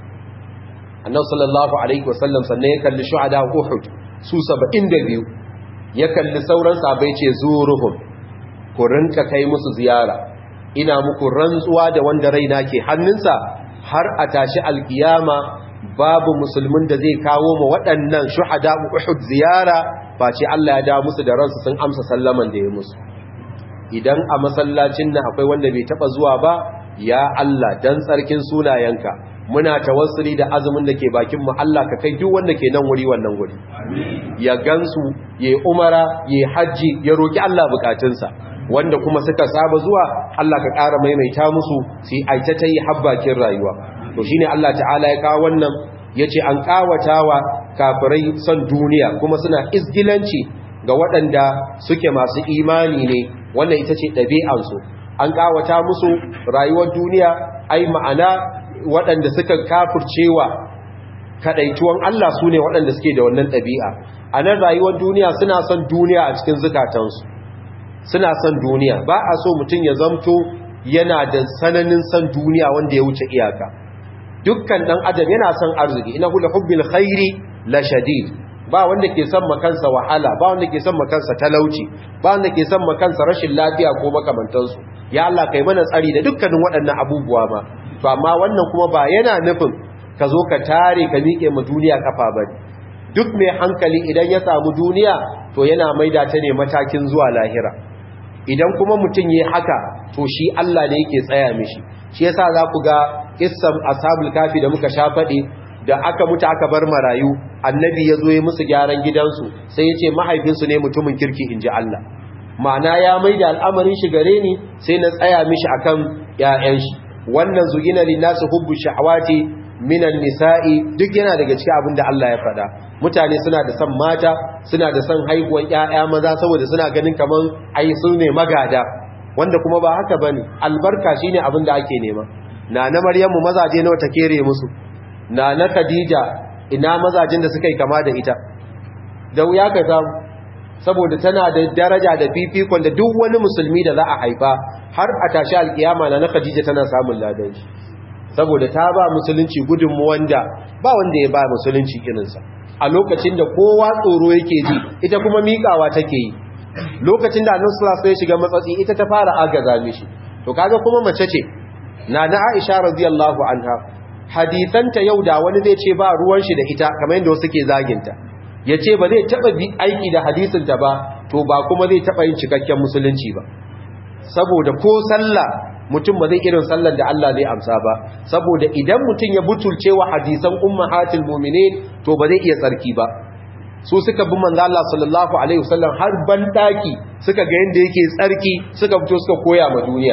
Annabi sallallahu alaihi wasallam sannan ya kalli shuhada Uhud su saba'in da biyu, ya kalli sauran sahabbai ce zuruhum, ku rinka kai musu ziyara, ina muku rantsuwa da wanda raina ke hannunsa har a tashi alkiyama babu musulmin da zai kawo ma waɗannan shuhada Uhud ziyara face Allah ya dawo musu da ransu sun amsa sallaman da ya musu. Idan a masallacin nan akwai wanda bai taba zuwa ba, ya Allah dan tsarkin sunayenka muna tawassuli da azumin da ke bakin mu, Allah ka kai duk wanda ke nan wuri wannan wuri, ya gansu, ya umara, ya haji, ya roki Allah bukatunsa. Wanda kuma suka saba zuwa, Allah ka ƙara maimaita musu su yi aita ta yi habbakin rayuwa. To shine Allah ta'ala ya kawo wannan, yace an kawatawa kafirai son duniya kuma suna izgilanci ga waɗanda suke masu imani ne, wannan ita ce ɗabi'ansu. An kawata musu rayuwar duniya, ai ma'ana waɗanda suka kafircewa kaɗaituwan Allah su ne waɗanda suke da wannan ɗabi'a. A nan rayuwar duniya suna son duniya a cikin zukatansu, suna son duniya. Ba a so mutum ya zamto yana da sananin son duniya wanda ya wuce iyaka. Dukkan ɗan adam yana son arziki, ina hula hubbil khairi la shadid, ba wanda ke son makansa wahala, ba wanda ke son makansa talauci, ba wanda ke son makansa rashin lafiya ko makamantansu. Ya Allah kai mana tsari da dukkanin waɗannan abubuwa ma. To amma wannan kuma ba yana nufin ka zo ka tare ka miƙe ma duniya kafa bane. Duk mai hankali idan ya samu duniya to yana maida ta ne matakin zuwa lahira. Idan kuma mutum yayi haka to shi Allah ne yake tsaya mishi. Shi yasa za ku ga kissan ashabul kafi da muka sha faɗi, da aka mutu aka bar marayu, annabi ya zo ya musu gyaran gidansu, sai ya ce mahaifinsu ne mutumin kirki in ji Allah. Ma'ana ya mai da al'amarin shi gare ni sai na tsaya mishi akan ‘ya'yan shi. Wannan zugina lillasu hubbu shahawati minan nisa'i duk yana daga cikin abin da Allah ya faɗa. Mutane suna da son mata, suna da son haihuwan ‘ya'ya maza saboda suna ganin kaman ai sun ne magada, wanda kuma ba haka bane. Albarka shine abin da ake nema. Na na Maryamu mazaje nawa ta kere musu, na na Khadija ina mazajin da suka yi kama da ita, da wuya ka samu, saboda tana da daraja da fifikon da duk wani musulmi da za a haifa har a tashi alkiyama na na Khadija tana samun ladan shi, saboda ta ba musulunci gudunmu wanda ba wanda ya ba musulunci irinsa. A lokacin da kowa tsoro yake ji, ita kuma miƙawa take yi. Lokacin da Annabi sallallahu alaihi wasallam ya shiga matsatsi, ita ta fara agaza mishi. To kaga kuma mace ce, na na Aisha radiyallahu anha, hadithanta yau da wani zai ce ba ruwan shi da ita kamar yadda wasu ke zaginta, ya ce ba zai taɓa bi aiki da hadisinta ba, to ba kuma zai taɓa yin cikakken musulunci ba. Saboda ko sallah mutum ba zai irin sallar da Allah zai amsa ba, saboda idan mutum ya butulce wa hadisan ummahatul mu'minin to ba zai iya tsarki ba. Su suka bi manzo Allah sallallahu alaihi wasallam har ban daki suka ga yanda yake tsarki, suka fito suka koya ma duniya.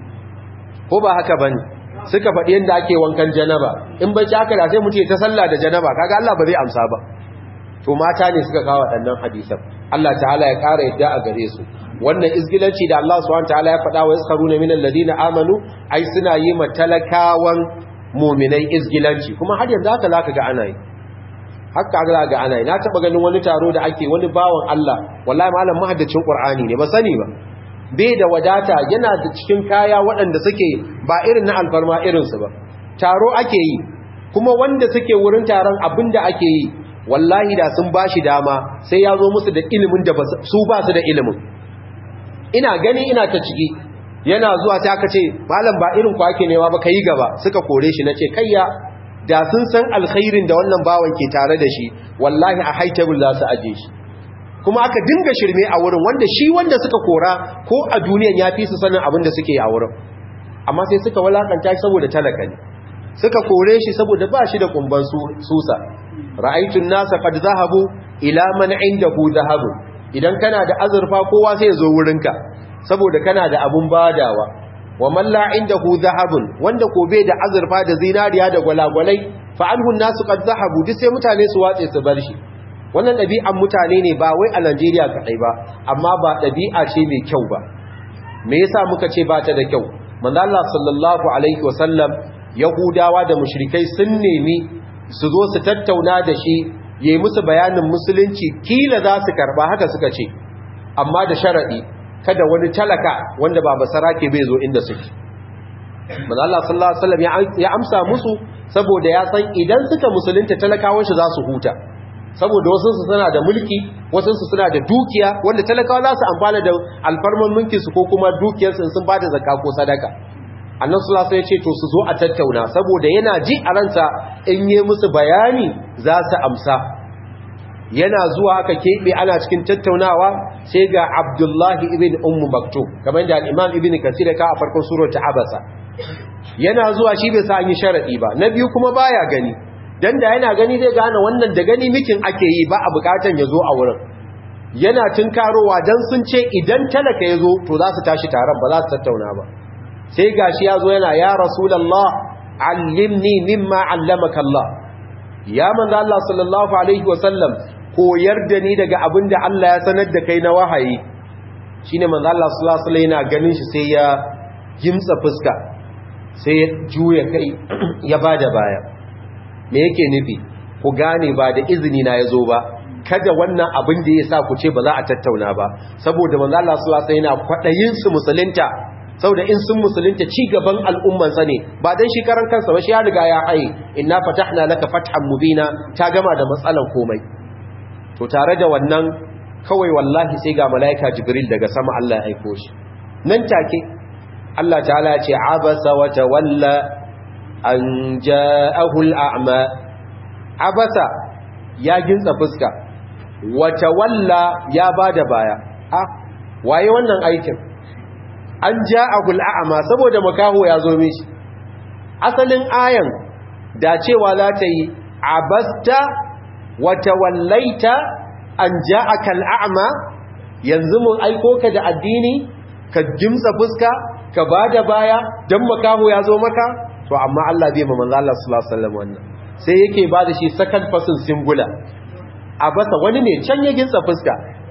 Ko ba haka bane? Suka faɗi yanda ake wankan janaba, in bai haka da sai mutum ya ta sallah da janaba, kaga Allah ba zai amsa ba. To mata ne suka kawo waɗannan hadisan. Allah ta'ala ya ƙara yadda a gare su. Wannan izgilanci da Allah subhanahu ta'ala ya faɗa wa yaskaruna minal ladina amanu, ai suna yi ma talakawan mu'minai izgilanci, kuma har yanzu haka zaka ga ana yi. Haka ga ga ana yi. Na taba ganin wani taro da ake wani bawan Allah, wallahi malam mahaddacin Qur'ani ne, ba sani ba. Bai da wadata, yana da cikin kaya waɗanda suke ba irin na alfarma irinsu ba. Taro ake yi, kuma wanda suke wurin taron abinda ake yi, wallahi da sun bashi dama sai ya zo musu da ilimin da su ba su da ilimin. Ina gani ina ta ciki, yana zuwa sai aka ce malam ba irin ku ake nema ba, kai gaba. Suka kore shi, nace kayya, da sun san alkhairin da wannan bawan ke tare da shi, wallahi a high table za su aje shi. Kuma aka dinga shirme a wurin, wanda shi wanda suka kora ko a duniyan ya fi su sanin abin da suke a wurin, amma sai suka walakanta shi saboda talaka ne. Suka kore shi saboda ba shi da kumban susa. Ra'aytun nasa qad zahabu ila man indahu zahabu. Idan kana da azurfa kowa sai ya zo wurinka saboda kana da abun badawa. Wa man la indahu zahabun, wanda ko bai da azurfa da zinariya da gwalagwalai, fa anhu nasu qad zahabu, duk sai mutane su watse su bar shi. Wannan ɗabi'an mutane ne ba wai a Najeriya kaɗai ba, amma ba ɗabi'a ce mai kyau ba. Me yasa muka ce ba ta da kyau? Manzo Allah sallallahu alaihi wasallam, Yahudawa da mushrikai sun nemi su zo su tattauna da shi, yayi musu bayanin musulunci, kila za su karba, haka suka ce, amma da sharadi kada wani talaka wanda ba basarake bai zo inda suke. Manzo Allah sallallahu alaihi wasallam ya amsa musu saboda ya san idan suka musulunta talakawan shi za su huta. Saboda wasu su suna da mulki, wasu su suna da dukiya, wanda talakawa za su amfana da alfarman mulkin su ko kuma dukiyar su sun bada zakka ko sadaka. Annabi sallallahu alaihi wasallam ya ce to su zo a tattauna, saboda yana ji a ransa in yi musu bayani za su amsa. Yana zuwa aka kebe ana cikin tattaunawa sai ga Abdullahi ibn Umm Maktum, kamar da al-Imam Ibn Kathir ka a farkon surar Abasa. Yana zuwa shi bai sa an yi sharadi ba. Na biyu kuma baya gani. Dan da yana gani zai gane wannan da gani mikin ake yi, ba a bukatan ya zo a wurin. Yana tunkarowa dan sun ce idan talaka ya zo to za su tashi taron, ba za su tattauna ba. Sai gashi ya zo yana ya Rasulullah allimni mimma allamaka Allah. Ya manzo Allah sallallahu alaihi wasallam, koyar da ni daga abin da Allah ya sanar da kai na wahayi. Shine manzo Allah sallallahu alaihi wasallam yana ganin shi sai ya gimtsa fuska, sai ya juya kai ya bada baya. Me yake nufi? Ku gane ba da izini na yazo ba, kada wannan abin da yasa ku ce ba za a tattauna ba, saboda manzo Allah sallallahu alaihi wasallam yana kwadayin su musulunta, saboda in sun musulunta ci gaban al'umman sa ne, ba dan shi karan kansa ba, shi ya riga ya haye, inna fatahna laka fathan mubina, ta gama da matsalan komai. to tare da wannan kawai wallahi sai ga malaika jibril daga sama Allah ya aiko shi nan take Allah ta'ala ya ce abasa wa tawalla an ja'ahu al'ama abasa ya gintsa fuska wa tawalla ya bada baya ah waye wannan aikin an ja'ahu al'ama saboda makaho ya zo mishi asalin ayan da cewa za ta yi abasta wa tawallaita an ja'aka al'ama yanzu mun aiko ka da addini ka gimtsa fuska ka bada baya dan makaho ya zo maka to amma Allah bai manzo Allah sallallahu alaihi wasallam wannan sai yake bada shi second person singular abasa wani ne can ya gimtsa fuska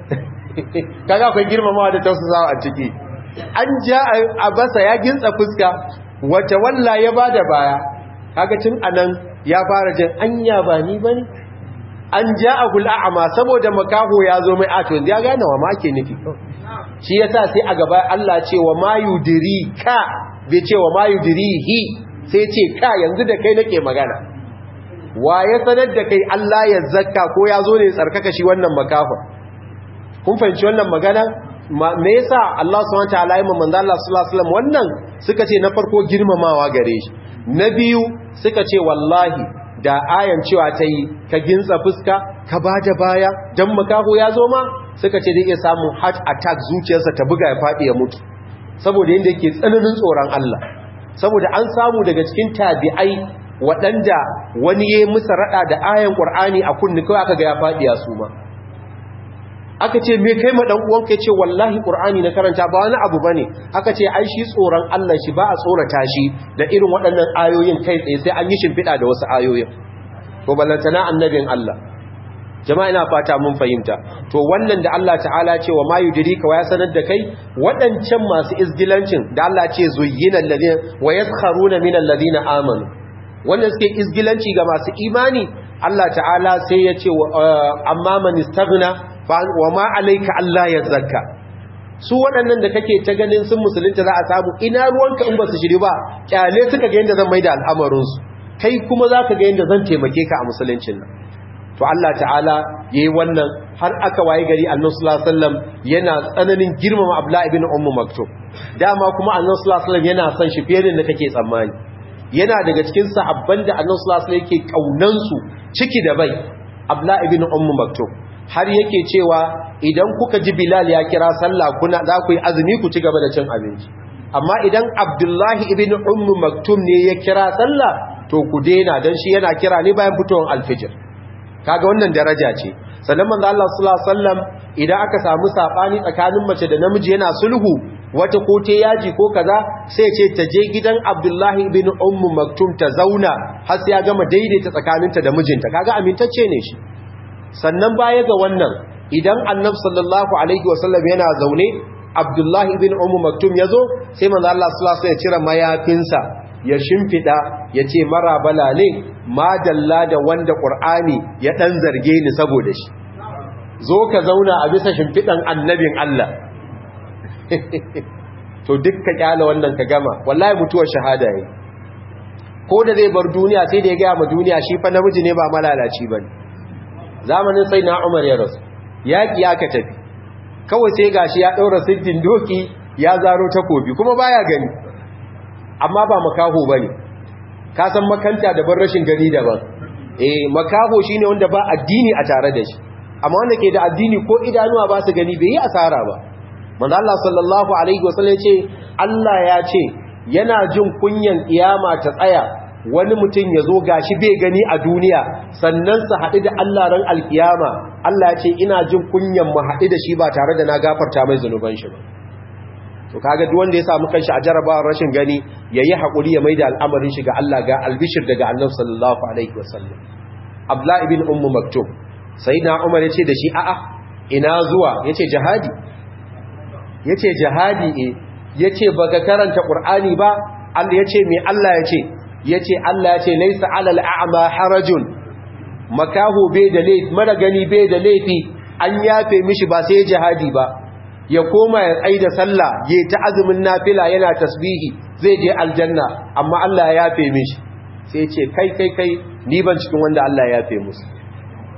kaga akwai girmamawa da tausasawa a ciki an ja abasa ya gimtsa fuska wata walla ya bada baya kaga tun anan ya fara jin anya ba ni bane an ja'ahu al'ama saboda makaho ya zo mai ato ya gane wa ma ake nufi shi yasa sai a gaba Allah ce wa ma yudirika bai ce wa ma yudirihi sai ce ka yanzu da kai nake magana wa ya sanar da kai Allah ya zakka ko ya zo ne tsarkaka shi wannan makaho kun fahimci wannan magana me yasa Allah subhanahu wataala ya manzo Allah sallallahu alaihi wasallam wannan suka ce na farko girmamawa gare shi na biyu suka ce wallahi da ayan cewa ta yi ka gintsa fuska ka ba da baya don makaho ya zo ma suka ce da iya samun heart attack zuciyarsa ta buga ya faɗi ya mutu saboda yadda yake tsananin tsoron Allah saboda an samu daga cikin tabi'ai waɗanda wani ya yi musa raɗa da ayan ƙur'ani a kunni kawai aka ga ya faɗi ya su ma aka ce me kai ma dan uwanka ya ce wallahi qur'ani na karanta ba wani abu bane aka ce ai shi tsoron Allah shi ba a tsorata shi da irin waɗannan ayoyin kai tsaye sai an yi shimfiɗa da wasu ayoyin to ballantana annabin Allah jama'a ina fata mun fahimta to wannan da Allah ta'ala ce wa ma yudrika wa ya sanar da kai waɗancan masu izgilancin da Allah ce zuyyina alladhina wa yaskharuna min alladhina amanu wannan suke izgilanci ga masu imani Allah ta'ala sai ya ce amma man istaghna wa ma alaika Allah ya zakka su waɗannan da kake ta ganin sun musulunta za a samu ina ruwanka in ba su shiri ba kyale suka ga yadda zan maida al'amarinsu kai kuma za ka ga yadda zan taimake ka a musuluncin nan to Allah ta'ala ya yi wannan har aka waye gari annabi sallallahu alaihi wasallam yana tsananin girmama Abdullah ibn Ummu Maktum dama kuma annabi sallallahu alaihi wasallam yana son shi fiye da kake tsammani yana daga cikin sahabban da annabi sallallahu alaihi wasallam yake kaunan su ciki da bai Abdullah ibn Ummu Maktum har yake cewa idan kuka ji Bilal ya kira sallah kuna za ku yi azumi ku ci gaba da cin abinci amma idan Abdullahi ibn Ummu Maktum ne ya kira sallah to ku dena dan shi yana kira ne bayan fitowar alfijir kaga wannan daraja ce sannan manzo Allah sallallahu alaihi wasallam idan aka samu sabani tsakanin mace da namiji yana sulhu wata ko te yaji ko kaza sai ce ta je gidan Abdullahi ibn Ummu Maktum ta zauna har sai ya gama daidaita tsakaninta da mijinta kaga amintacce ne shi sannan baya ga wannan idan annabi sallallahu alaihi wasallam yana zaune Abdullahi ibn Ummu Maktum yazo sai manzo Allah sallallahu alaihi wasallam ya cire mayafinsa ya shimfida yace marabala ne madalla da wanda Qur'ani ya dan zarge ni saboda shi zo ka zauna a bisa shimfidan annabin Allah to dukka kyala wannan ka gama wallahi mutuwar shahada yayi ko da zai bar duniya sai da ya ga ma duniya shi fa namiji ne ba malalaci bane zamanin sai na Umar ya rasu yaƙi aka tafi kawai sai gashi ya ɗaura siddin doki ya zaro takobi kuma baya gani amma ba makaho bane ka san makanta da ban rashin gani daban eh makaho shine wanda ba addini a tare da shi amma wanda ke da addini ko idanuwa ba su gani bai yi asara ba manzo Allah sallallahu alaihi wasallam ya ce Allah ya ce yana jin kunyan kiyama ta tsaya wani mutum ya zo gashi bai gani a duniya sannan su haɗu da Allah ran alkiyama Allah ya ce ina jin kunyan mu haɗu da shi ba tare da na gafarta mai zunuban shi ba to kaga duk wanda ya samu kanshi a jarabawar rashin gani yayi hakuri ya maida al'amarin shi ga Allah ga albishir daga Annabi sallallahu alaihi wasallam Abdullah ibn Ummu Maktum sayyidina Umar yace da shi a'a ina zuwa yace jihadi yace jihadi eh yace baka karanta Qur'ani ba Allah yace me Allah yace yace Allah yace laysa 'alal a'ma harajun makahu bai da laifi mara gani bai da laifi an yafe mishi ba sai jihadi ba ya koma ya tsaida sallah yayi ta azumin nafila yana tasbihi zai je aljanna amma Allah ya yafe mishi sai yace kai kai kai ni ban cikin wanda Allah ya yafe musu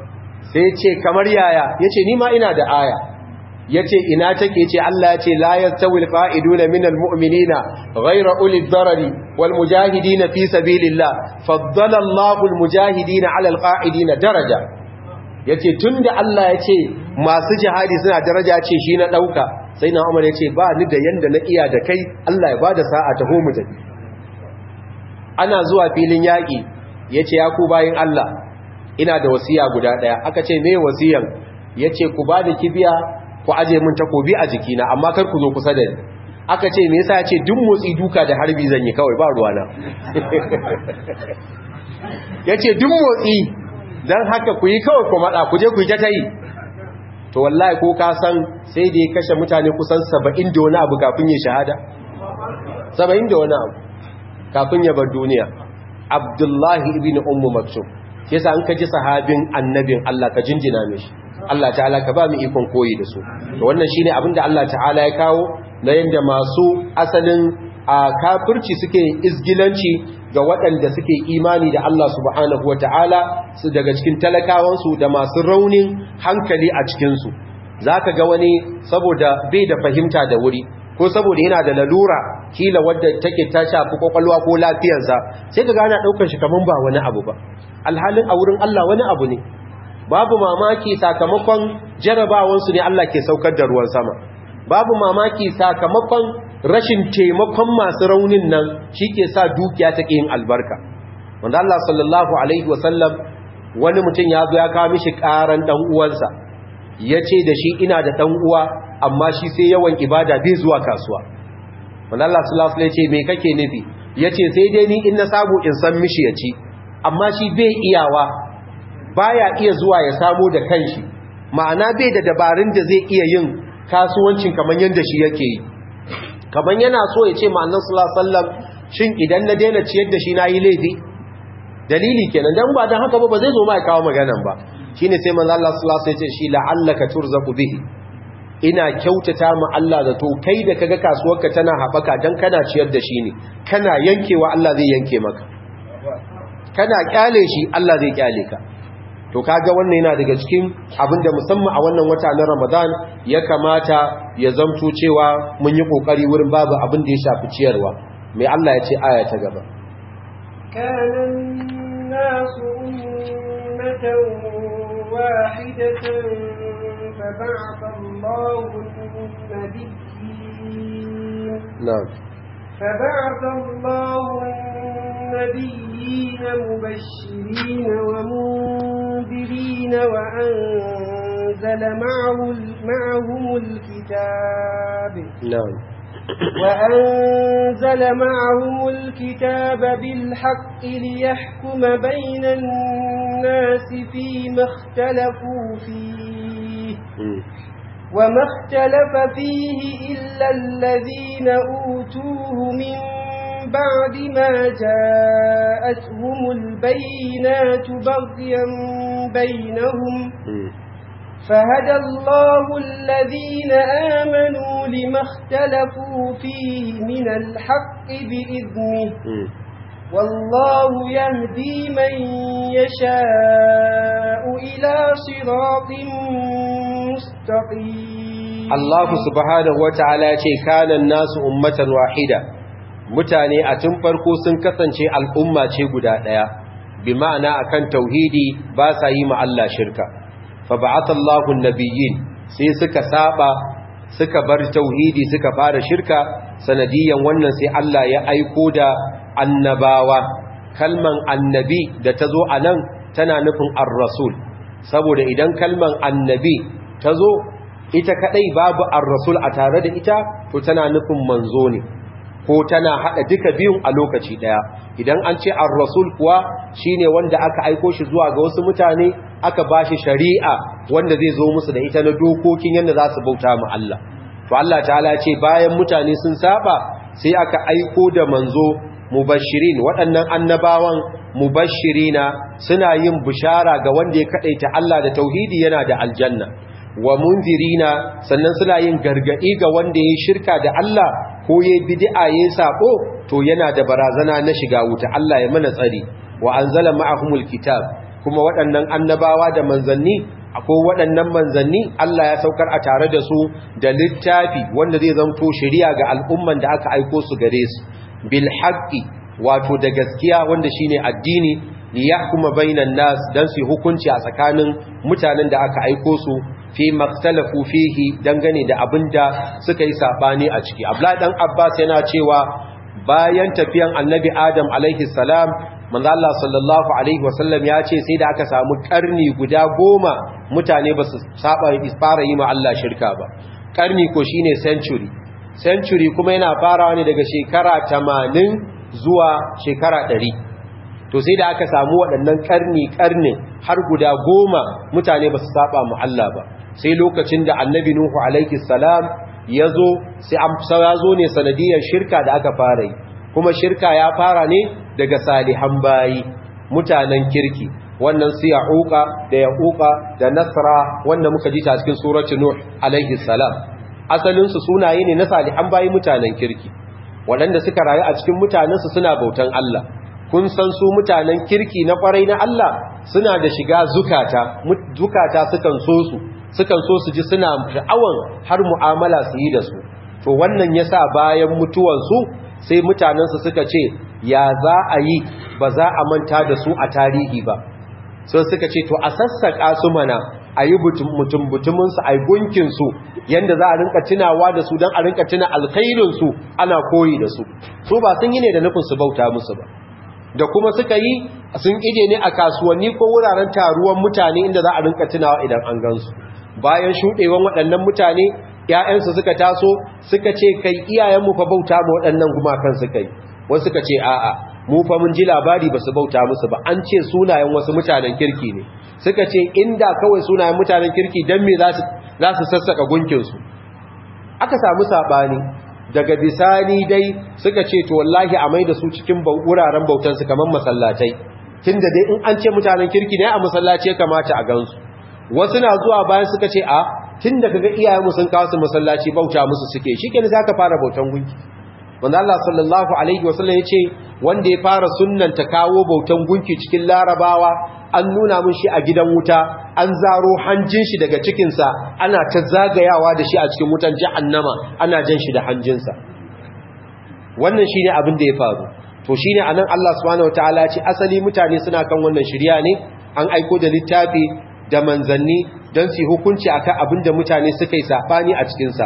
sai ya ce kamar yaya ya ce ni ma ina da aya ya ce ina take ce Allah ya ce la yastawil qa'iduna minal mu'minina ghayra ulil darari wal mujahidina fi sabilillah faddala Allahu al mujahidina 'ala al qa'idina daraja yace tunda Allah ya ce masu jihadi suna daraja ce shi na dauka sai na Umar ya ce ba ni da yanda na iya da kai Allah ya bada sa'a ta homu tafi ana zuwa filin yaki yace ya ku bayin Allah ina da wasiya guda daya aka ce me wasiyan yace ku ba da kibiya ku aje min takobi a jikina amma kar ku zo kusa da ni aka ce me yasa yace duk motsi duka da harbi zan yi kawai ba ruwana yace duk motsi dan haka ku yi kawai ku mada ku je ku yi ta tayi to wallahi ko ka san sai da ya kashe mutane kusan saba'in da wani abu kafin ya shahada saba'in da wani abu kafin ya bar duniya Abdullahi ibn Ummu Maktum yasa an kaji sahabin annabin Allah ka jinjina mishi Allah ta'ala ka ba mu ikon koyi da su to wannan shine abinda Allah ta'ala ya kawo na yanda masu asalin a kafirci suke izgilanci ga waɗanda suke imani da Allah subhanahu wata'ala su daga cikin talakawansu da masu raunin hankali a cikin su zaka ga wani saboda bai da fahimta da wuri ko saboda yana da lalura kila wadda take ta shafi kwakwalwa ko lafiyarsa sai ka gana daukar shi kaman ba wani abu ba alhalin a wurin Allah wani abu ne babu mamaki sakamakon jarabawansu ne Allah ke saukar da ruwan sama babu mamaki sakamakon rashin taimakon masu raunin nan shi ke sa dukiya take yin albarka wanda Allah sallallahu alaihi wasallam wani mutum ya zo ya kawo mishi karan dan uwansa yace da shi ina da dan uwa amma shi sai yawan ibada bai zuwa kasuwa wanda Allah sallallahu alaihi wasallam ya ce me kake nufi yace sai dai ni in na samu in san mishi ya ci amma shi bai iyawa baya iya zuwa ya samu da kanshi ma'ana bai da dabarun da zai iya yin kasuwancin kaman yanda shi yake yi kaman yana so ya ce ma'annan sallallahu alaihi wasallam shin idan na daina ciyar da shi nayi laifi dalili kenan dan ba dan haka ba ba zai zo ma ya kawo maganan ba shine sai manzo Allah sallallahu alaihi wasallam ya ce shi la'allaka turzaqu bihi ina kyautata ma Allah da to kai da kaga kasuwarka tana haɓaka dan kana ciyar da shi ne kana yankewa Allah zai yanke maka kana kyale shi Allah zai kyale ka to kaga wannan yana daga cikin abinda musamman a wannan wata na Ramadan ya kamata ya zamto cewa mun yi kokari wurin babu abin da ya shafi ciyarwa mai Allah ya ce aya ta gaba kana nasu ummatan wahidatan فبعث الله النبيين نعم فبعث الله النبيين مبشرين ومنذرين وأنزل معه معهم الكتاب نعم وأنزل معهم الكتاب بالحق ليحكم بين الناس فيما اختلفوا فيه وما اختلف فيه إلا الذين أوتوه من بعد ما جاءتهم البينات بغيا بينهم فهدى الله الذين آمنوا لما اختلفوا فيه من الحق بإذنه والله يهدي من يشاء إلى صراط مستقيم الله سبحانه وتعالى كان الناس أمة واحدة mutane a tun farko sun kasance al'umma ce guda ɗaya bi ma'ana akan tauhidi ba sa yi ma Allah shirka fa ba'atha Allahu an-nabiyyin sai suka saba suka bar tauhidi suka fara shirka sanadiyan wannan sai Allah ya aiko da annabawa kalman annabi da tazo anan tana nufin ar-rasul saboda idan kalman annabi tazo ita kadai babu ar-rasul a tare da ita to tana nufin manzo ne ko tana hada duka biyun a lokaci daya idan an ce ar-rasul kuwa shine wanda aka aiko shi zuwa ga wasu mutane aka bashi shari'a wanda zai zo musu da ita na dokokin yanda za su bauta ma Allah to Allah ta'ala ce bayan mutane sun saba sai aka aiko da manzo mubashirin waɗannan annabawan mubashirina suna yin bishara ga wanda ya kadaita Allah da tauhidi yana da aljanna wa munzirina sannan suna yin gargadi ga wanda ya shirka da Allah ko ya bid'a ya sako to yana da barazana na shiga wuta Allah ya mana tsari wa anzala ma'ahumul kitab kuma waɗannan annabawa da manzanni akwai waɗannan manzanni Allah ya saukar a tare da su da littafi wanda zai zanto shari'a ga al'umman da aka aiko su gare su bil haqqi wato da gaskiya wanda shine addini li yahkuma bainan nas dan su hukunci a tsakanin mutanen da aka aiko su fi maktalafu fihi dangane da abinda suka yi sabani a ciki Abdullahi dan Abbas yana cewa bayan tafiyan annabi Adam alaihi salam manzo Allah sallallahu alaihi wasallam ya ce sai da aka samu karni guda goma mutane ba su saba fara yi ma Allah shirka ba karni ko shine century century kuma yana farawa ne daga shekara tamanin zuwa shekara ɗari. To sai da aka samu waɗannan karni karnin har guda goma mutane ba su saba ma Allah ba sai lokacin da annabi Nuhu alaihi salam ya zo sai ya zo ne sanadiyar shirka da aka fara yi kuma shirka ya fara ne daga salihan bayi mutanen kirki wannan su ya'uqa da yaquqa da nasra wanda muka ji ta cikin surati nuh alaihi salam asalin su sunaye ne na salihan bayi mutanen kirki waɗanda suka rayu a cikin mutanen su suna bautan Allah kun san su mutanen kirki na kwarai na Allah suna da shiga zukata zukata sukan so su sukan so su ji suna sha'awan har mu'amala su yi da su to wannan yasa bayan mutuwansu sai mutanensu suka ce ya za a yi ba za a manta da su a tarihi ba sai suka ce to a sassaka su mana a yi mutum-mutuminsu a yi gunkinsu yadda za a rinka tunawa da su don a rinka tuna alkhairinsu ana koyi da su su ba sun yi ne da nufin su bauta musu ba da kuma suka yi sun ije ne a kasuwanni ko wuraren taruwan mutane inda za a rinka tunawa idan an gansu bayan shuɗewan waɗannan mutane ‘ya'yansu suka taso suka ce kai iyayenmu fa bauta ma waɗannan gumakan suka yi wasu suka ce a'a mu fa mun ji labari ba su bauta musu ba an ce sunayen wasu mutanen kirki ne suka ce inda kawai sunayen mutanen kirki don me za su sassaka gunkinsu aka samu saɓani daga bisani dai suka ce to wallahi a mai da su cikin wuraren bautansu kamar masallatai tun da dai in an ce mutanen kirki ne a masallaci ya kamata a gansu wasu na zuwa bayan suka ce a tun da kaga iyayenmu sun kawo su masallaci bauta musu suke shi ke za ka fara bautan gunki wanda Allah sallallahu alaihi wasallam ya ce wanda ya fara sunnanta kawo bautan gunki cikin larabawa an nuna mun shi a gidan wuta an zaro hanjin shi daga cikinsa ana ta zagayawa da shi a cikin wutan jahannama ana jan shi da hanjinsa wannan shi ne abin da ya faru to shi ne a nan Allah subhanahu wataala ya ce asali mutane suna kan wannan shirya ne an aiko da littafi da manzanni don su hukunci akan abin da mutane suka yi saɓani a cikinsa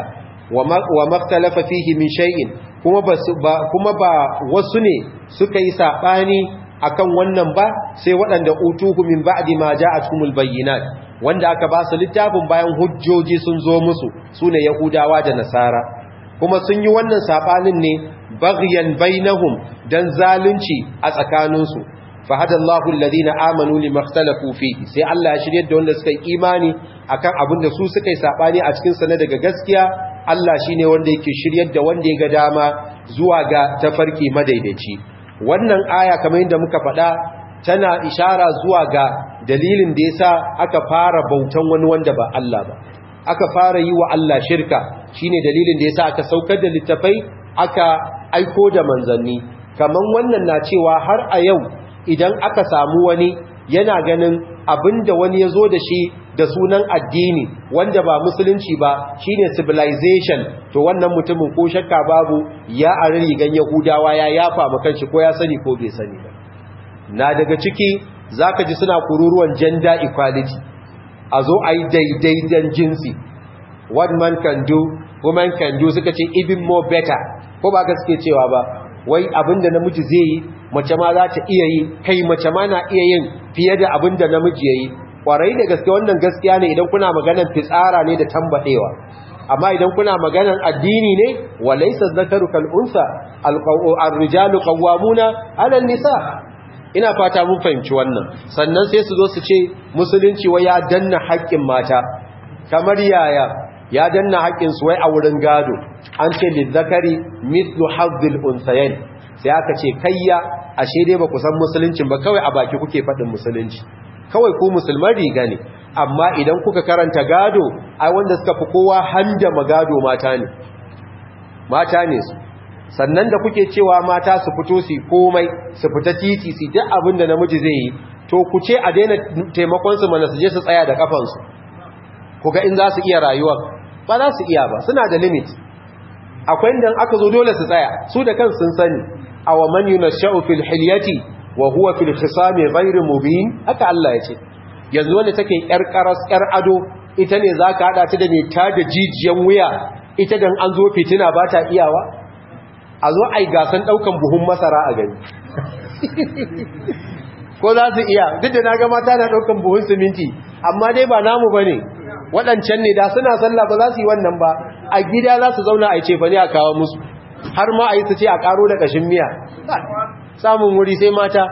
wa maktalafa fihi min shay'in kuma ba kuma ba wasu ne suka yi saɓani akan wannan ba sai waɗanda utuhu min ba'di ma ja'atkumul bayyinat wanda aka ba su littafin bayan hujjoji sun zo musu sune yahudawa da nasara kuma sun yi wannan saɓanin ne baghyan bainahum dan zalunci a tsakaninsu fahadallahu alladhina amanu limakhtalafu fihi sai Allah ya shirye da wanda suka yi imani akan abin da su suka yi sabani a cikin sa na daga gaskiya Allah shine wanda yake shiryar da wanda ya ga dama zuwa ga tafarki madaidaici wannan aya kamar yadda muka faɗa tana ishara zuwa ga dalilin da yasa aka fara bautan wani wanda ba Allah ba aka fara yi wa Allah shirka shine dalilin da yasa aka saukar da littafai aka aiko da manzanni kaman wannan na cewa har a yau idan aka samu wani yana ganin abinda wani ya zo da shi da sunan addini wanda ba musulunci ba shine civilization to wannan mutumin ko shakka babu ya ari rigan yahudawa ya yafa ma kanshi ko ya sani ko bai sani ba na daga ciki zaka ji suna kururuwan gender equality a zo a yi daidaidan jinsi what man can do woman can do suka ce even more better ko ba ka suke cewa ba wai abinda namiji zai yi mace ma za ta iya yi kai mace ma na iya yin fiye da abinda namiji ya yi kwarai da gaske wannan gaskiya ne idan kuna maganar fitsara ne da tambadewa amma idan kuna maganar addini ne walaysa zakaru kal unsa ar-rijalu qawwamuna 'ala an-nisa ina fata mun fahimci wannan sannan sai su zo su ce musulunci wai ya danna haƙƙin mata kamar yaya ya danna haƙƙin su wai a wurin gado an ce lizzakari mithlu hazzil unsayayn sai aka ce kayya ashe dai ba ku san musuluncin ba kawai a baki kuke faɗin musulunci kawai ku musulman riga ne amma idan kuka karanta gado ai wanda suka fi kowa handa magado mata ne mata ne su sannan da kuke cewa mata su fito su komai su fita titi su duk abin da namiji zai yi to ku ce a daina taimakon su mana su je su tsaya da kafansu kuga in za su iya rayuwa ba za su iya ba, suna da limit. Akwai inda aka zo dole su tsaya, su da kansu sun sani aw man yunashau fil hilyati wa huwa fil khisami ghayr mubin, haka Allah ya ce. Yanzu wanda take yar karas yar ado ita ne zaka hada ta da mai tada jijiyan wuya, ita dan an zo fitina ba ta iyawa. A zo ai gasan daukan buhun masara a gani ko za su iya, duk da na ga mata na daukan buhun siminti, amma dai ba namu bane, waɗancan ne da suna sallah ba za su yi wannan ba, a gida za su zauna a ce fa ne a kawo musu, har ma a yi su ce a karo da kashin miya, samun wuri sai mata.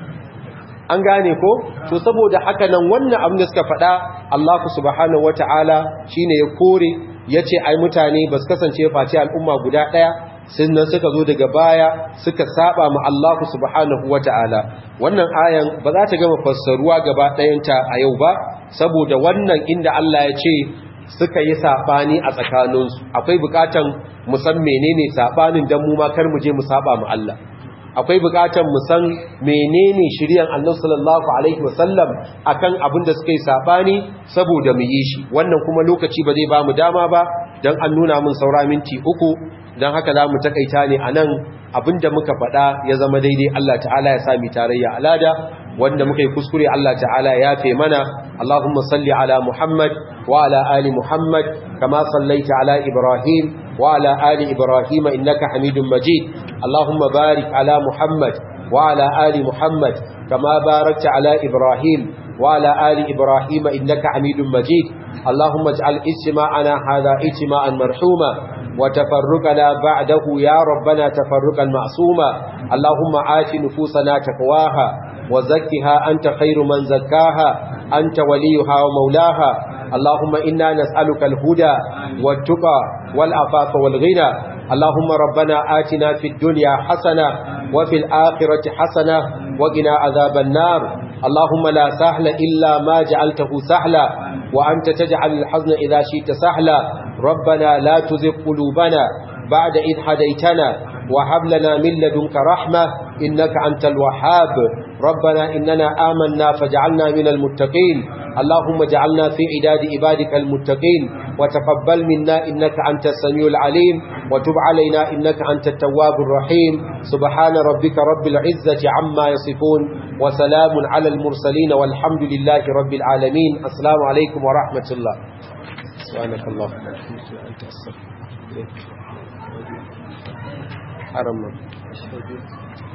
An gane ko? To saboda haka nan wannan abin da suka faɗa Allah subhanahu wata'ala shine ya kore, yace ai mutane ba su kasance face al'umma guda ɗaya, sannan suka zo daga baya suka saba ma Allah subhanahu wata'ala. Wannan ayan ba za ta gama fassaruwa gaba ɗayanta a yau ba, saboda wannan inda Allah ya ce suka yi sabani a tsakaninsu, akwai bukatan mu san menene sabanin dan mu ma kar mu je mu saba mu Allah. Akwai bukatan mu san menene shiriyan Annabi sallallahu alaihi wasallam akan abin da suka yi sabani saboda mu yi shi. Wannan kuma lokaci ba zai ba mu dama ba dan an nuna mun saura minti uku, dan haka za mu takaita ne anan. Abinda muka faɗa ya zama daidai Allah ta'ala ya sami tarayya alada, wanda muka yi kuskure Allah ta'ala ya yafe mana. Allahumma salli ala Muhammad wa ala ali Muhammad kama sallaita ala Ibrahim wa ala ali Ibrahim innaka Hamidum Majid. Allahumma barik ala Muhammad wa ala ali Muhammad kama barakta ala Ibrahim wa ala ali Ibrahim innaka Hamidum Majid. Allahumma ij'al ijtima'ana hadha ijtima'an marhuma وتفرقنا بعده يا ربنا تفرقا معصوما. اللهم آت نفوسنا تقواها وزكها أنت خير من زكاها أنت وليها ومولاها. اللهم إنا نسألك الهدى والتقى والعفاف والغنى. اللهم ربنا آتنا في الدنيا حسنة وفي الآخرة حسنة وقنا عذاب النار. اللهم لا سهل إلا ما جعلته سهلا وأنت تجعل الحزن إذا شئت سهلا. ربنا لا تزغ قلوبنا بعد إذ هديتنا وهب لنا من لدنك رحمة إنك أنت الوهاب. ربنا إننا آمنا فاجعلنا من المتقين. اللهم اجعلنا في عداد عبادك المتقين وتقبل منا إنك أنت السميع العليم وتب علينا إنك أنت التواب الرحيم. سبحان ربك رب العزة عما يصفون وسلام على المرسلين والحمد لله رب العالمين. السلام عليكم ورحمة الله. سبحانك اللهم وبحمدك أنت أستغفرك. حرم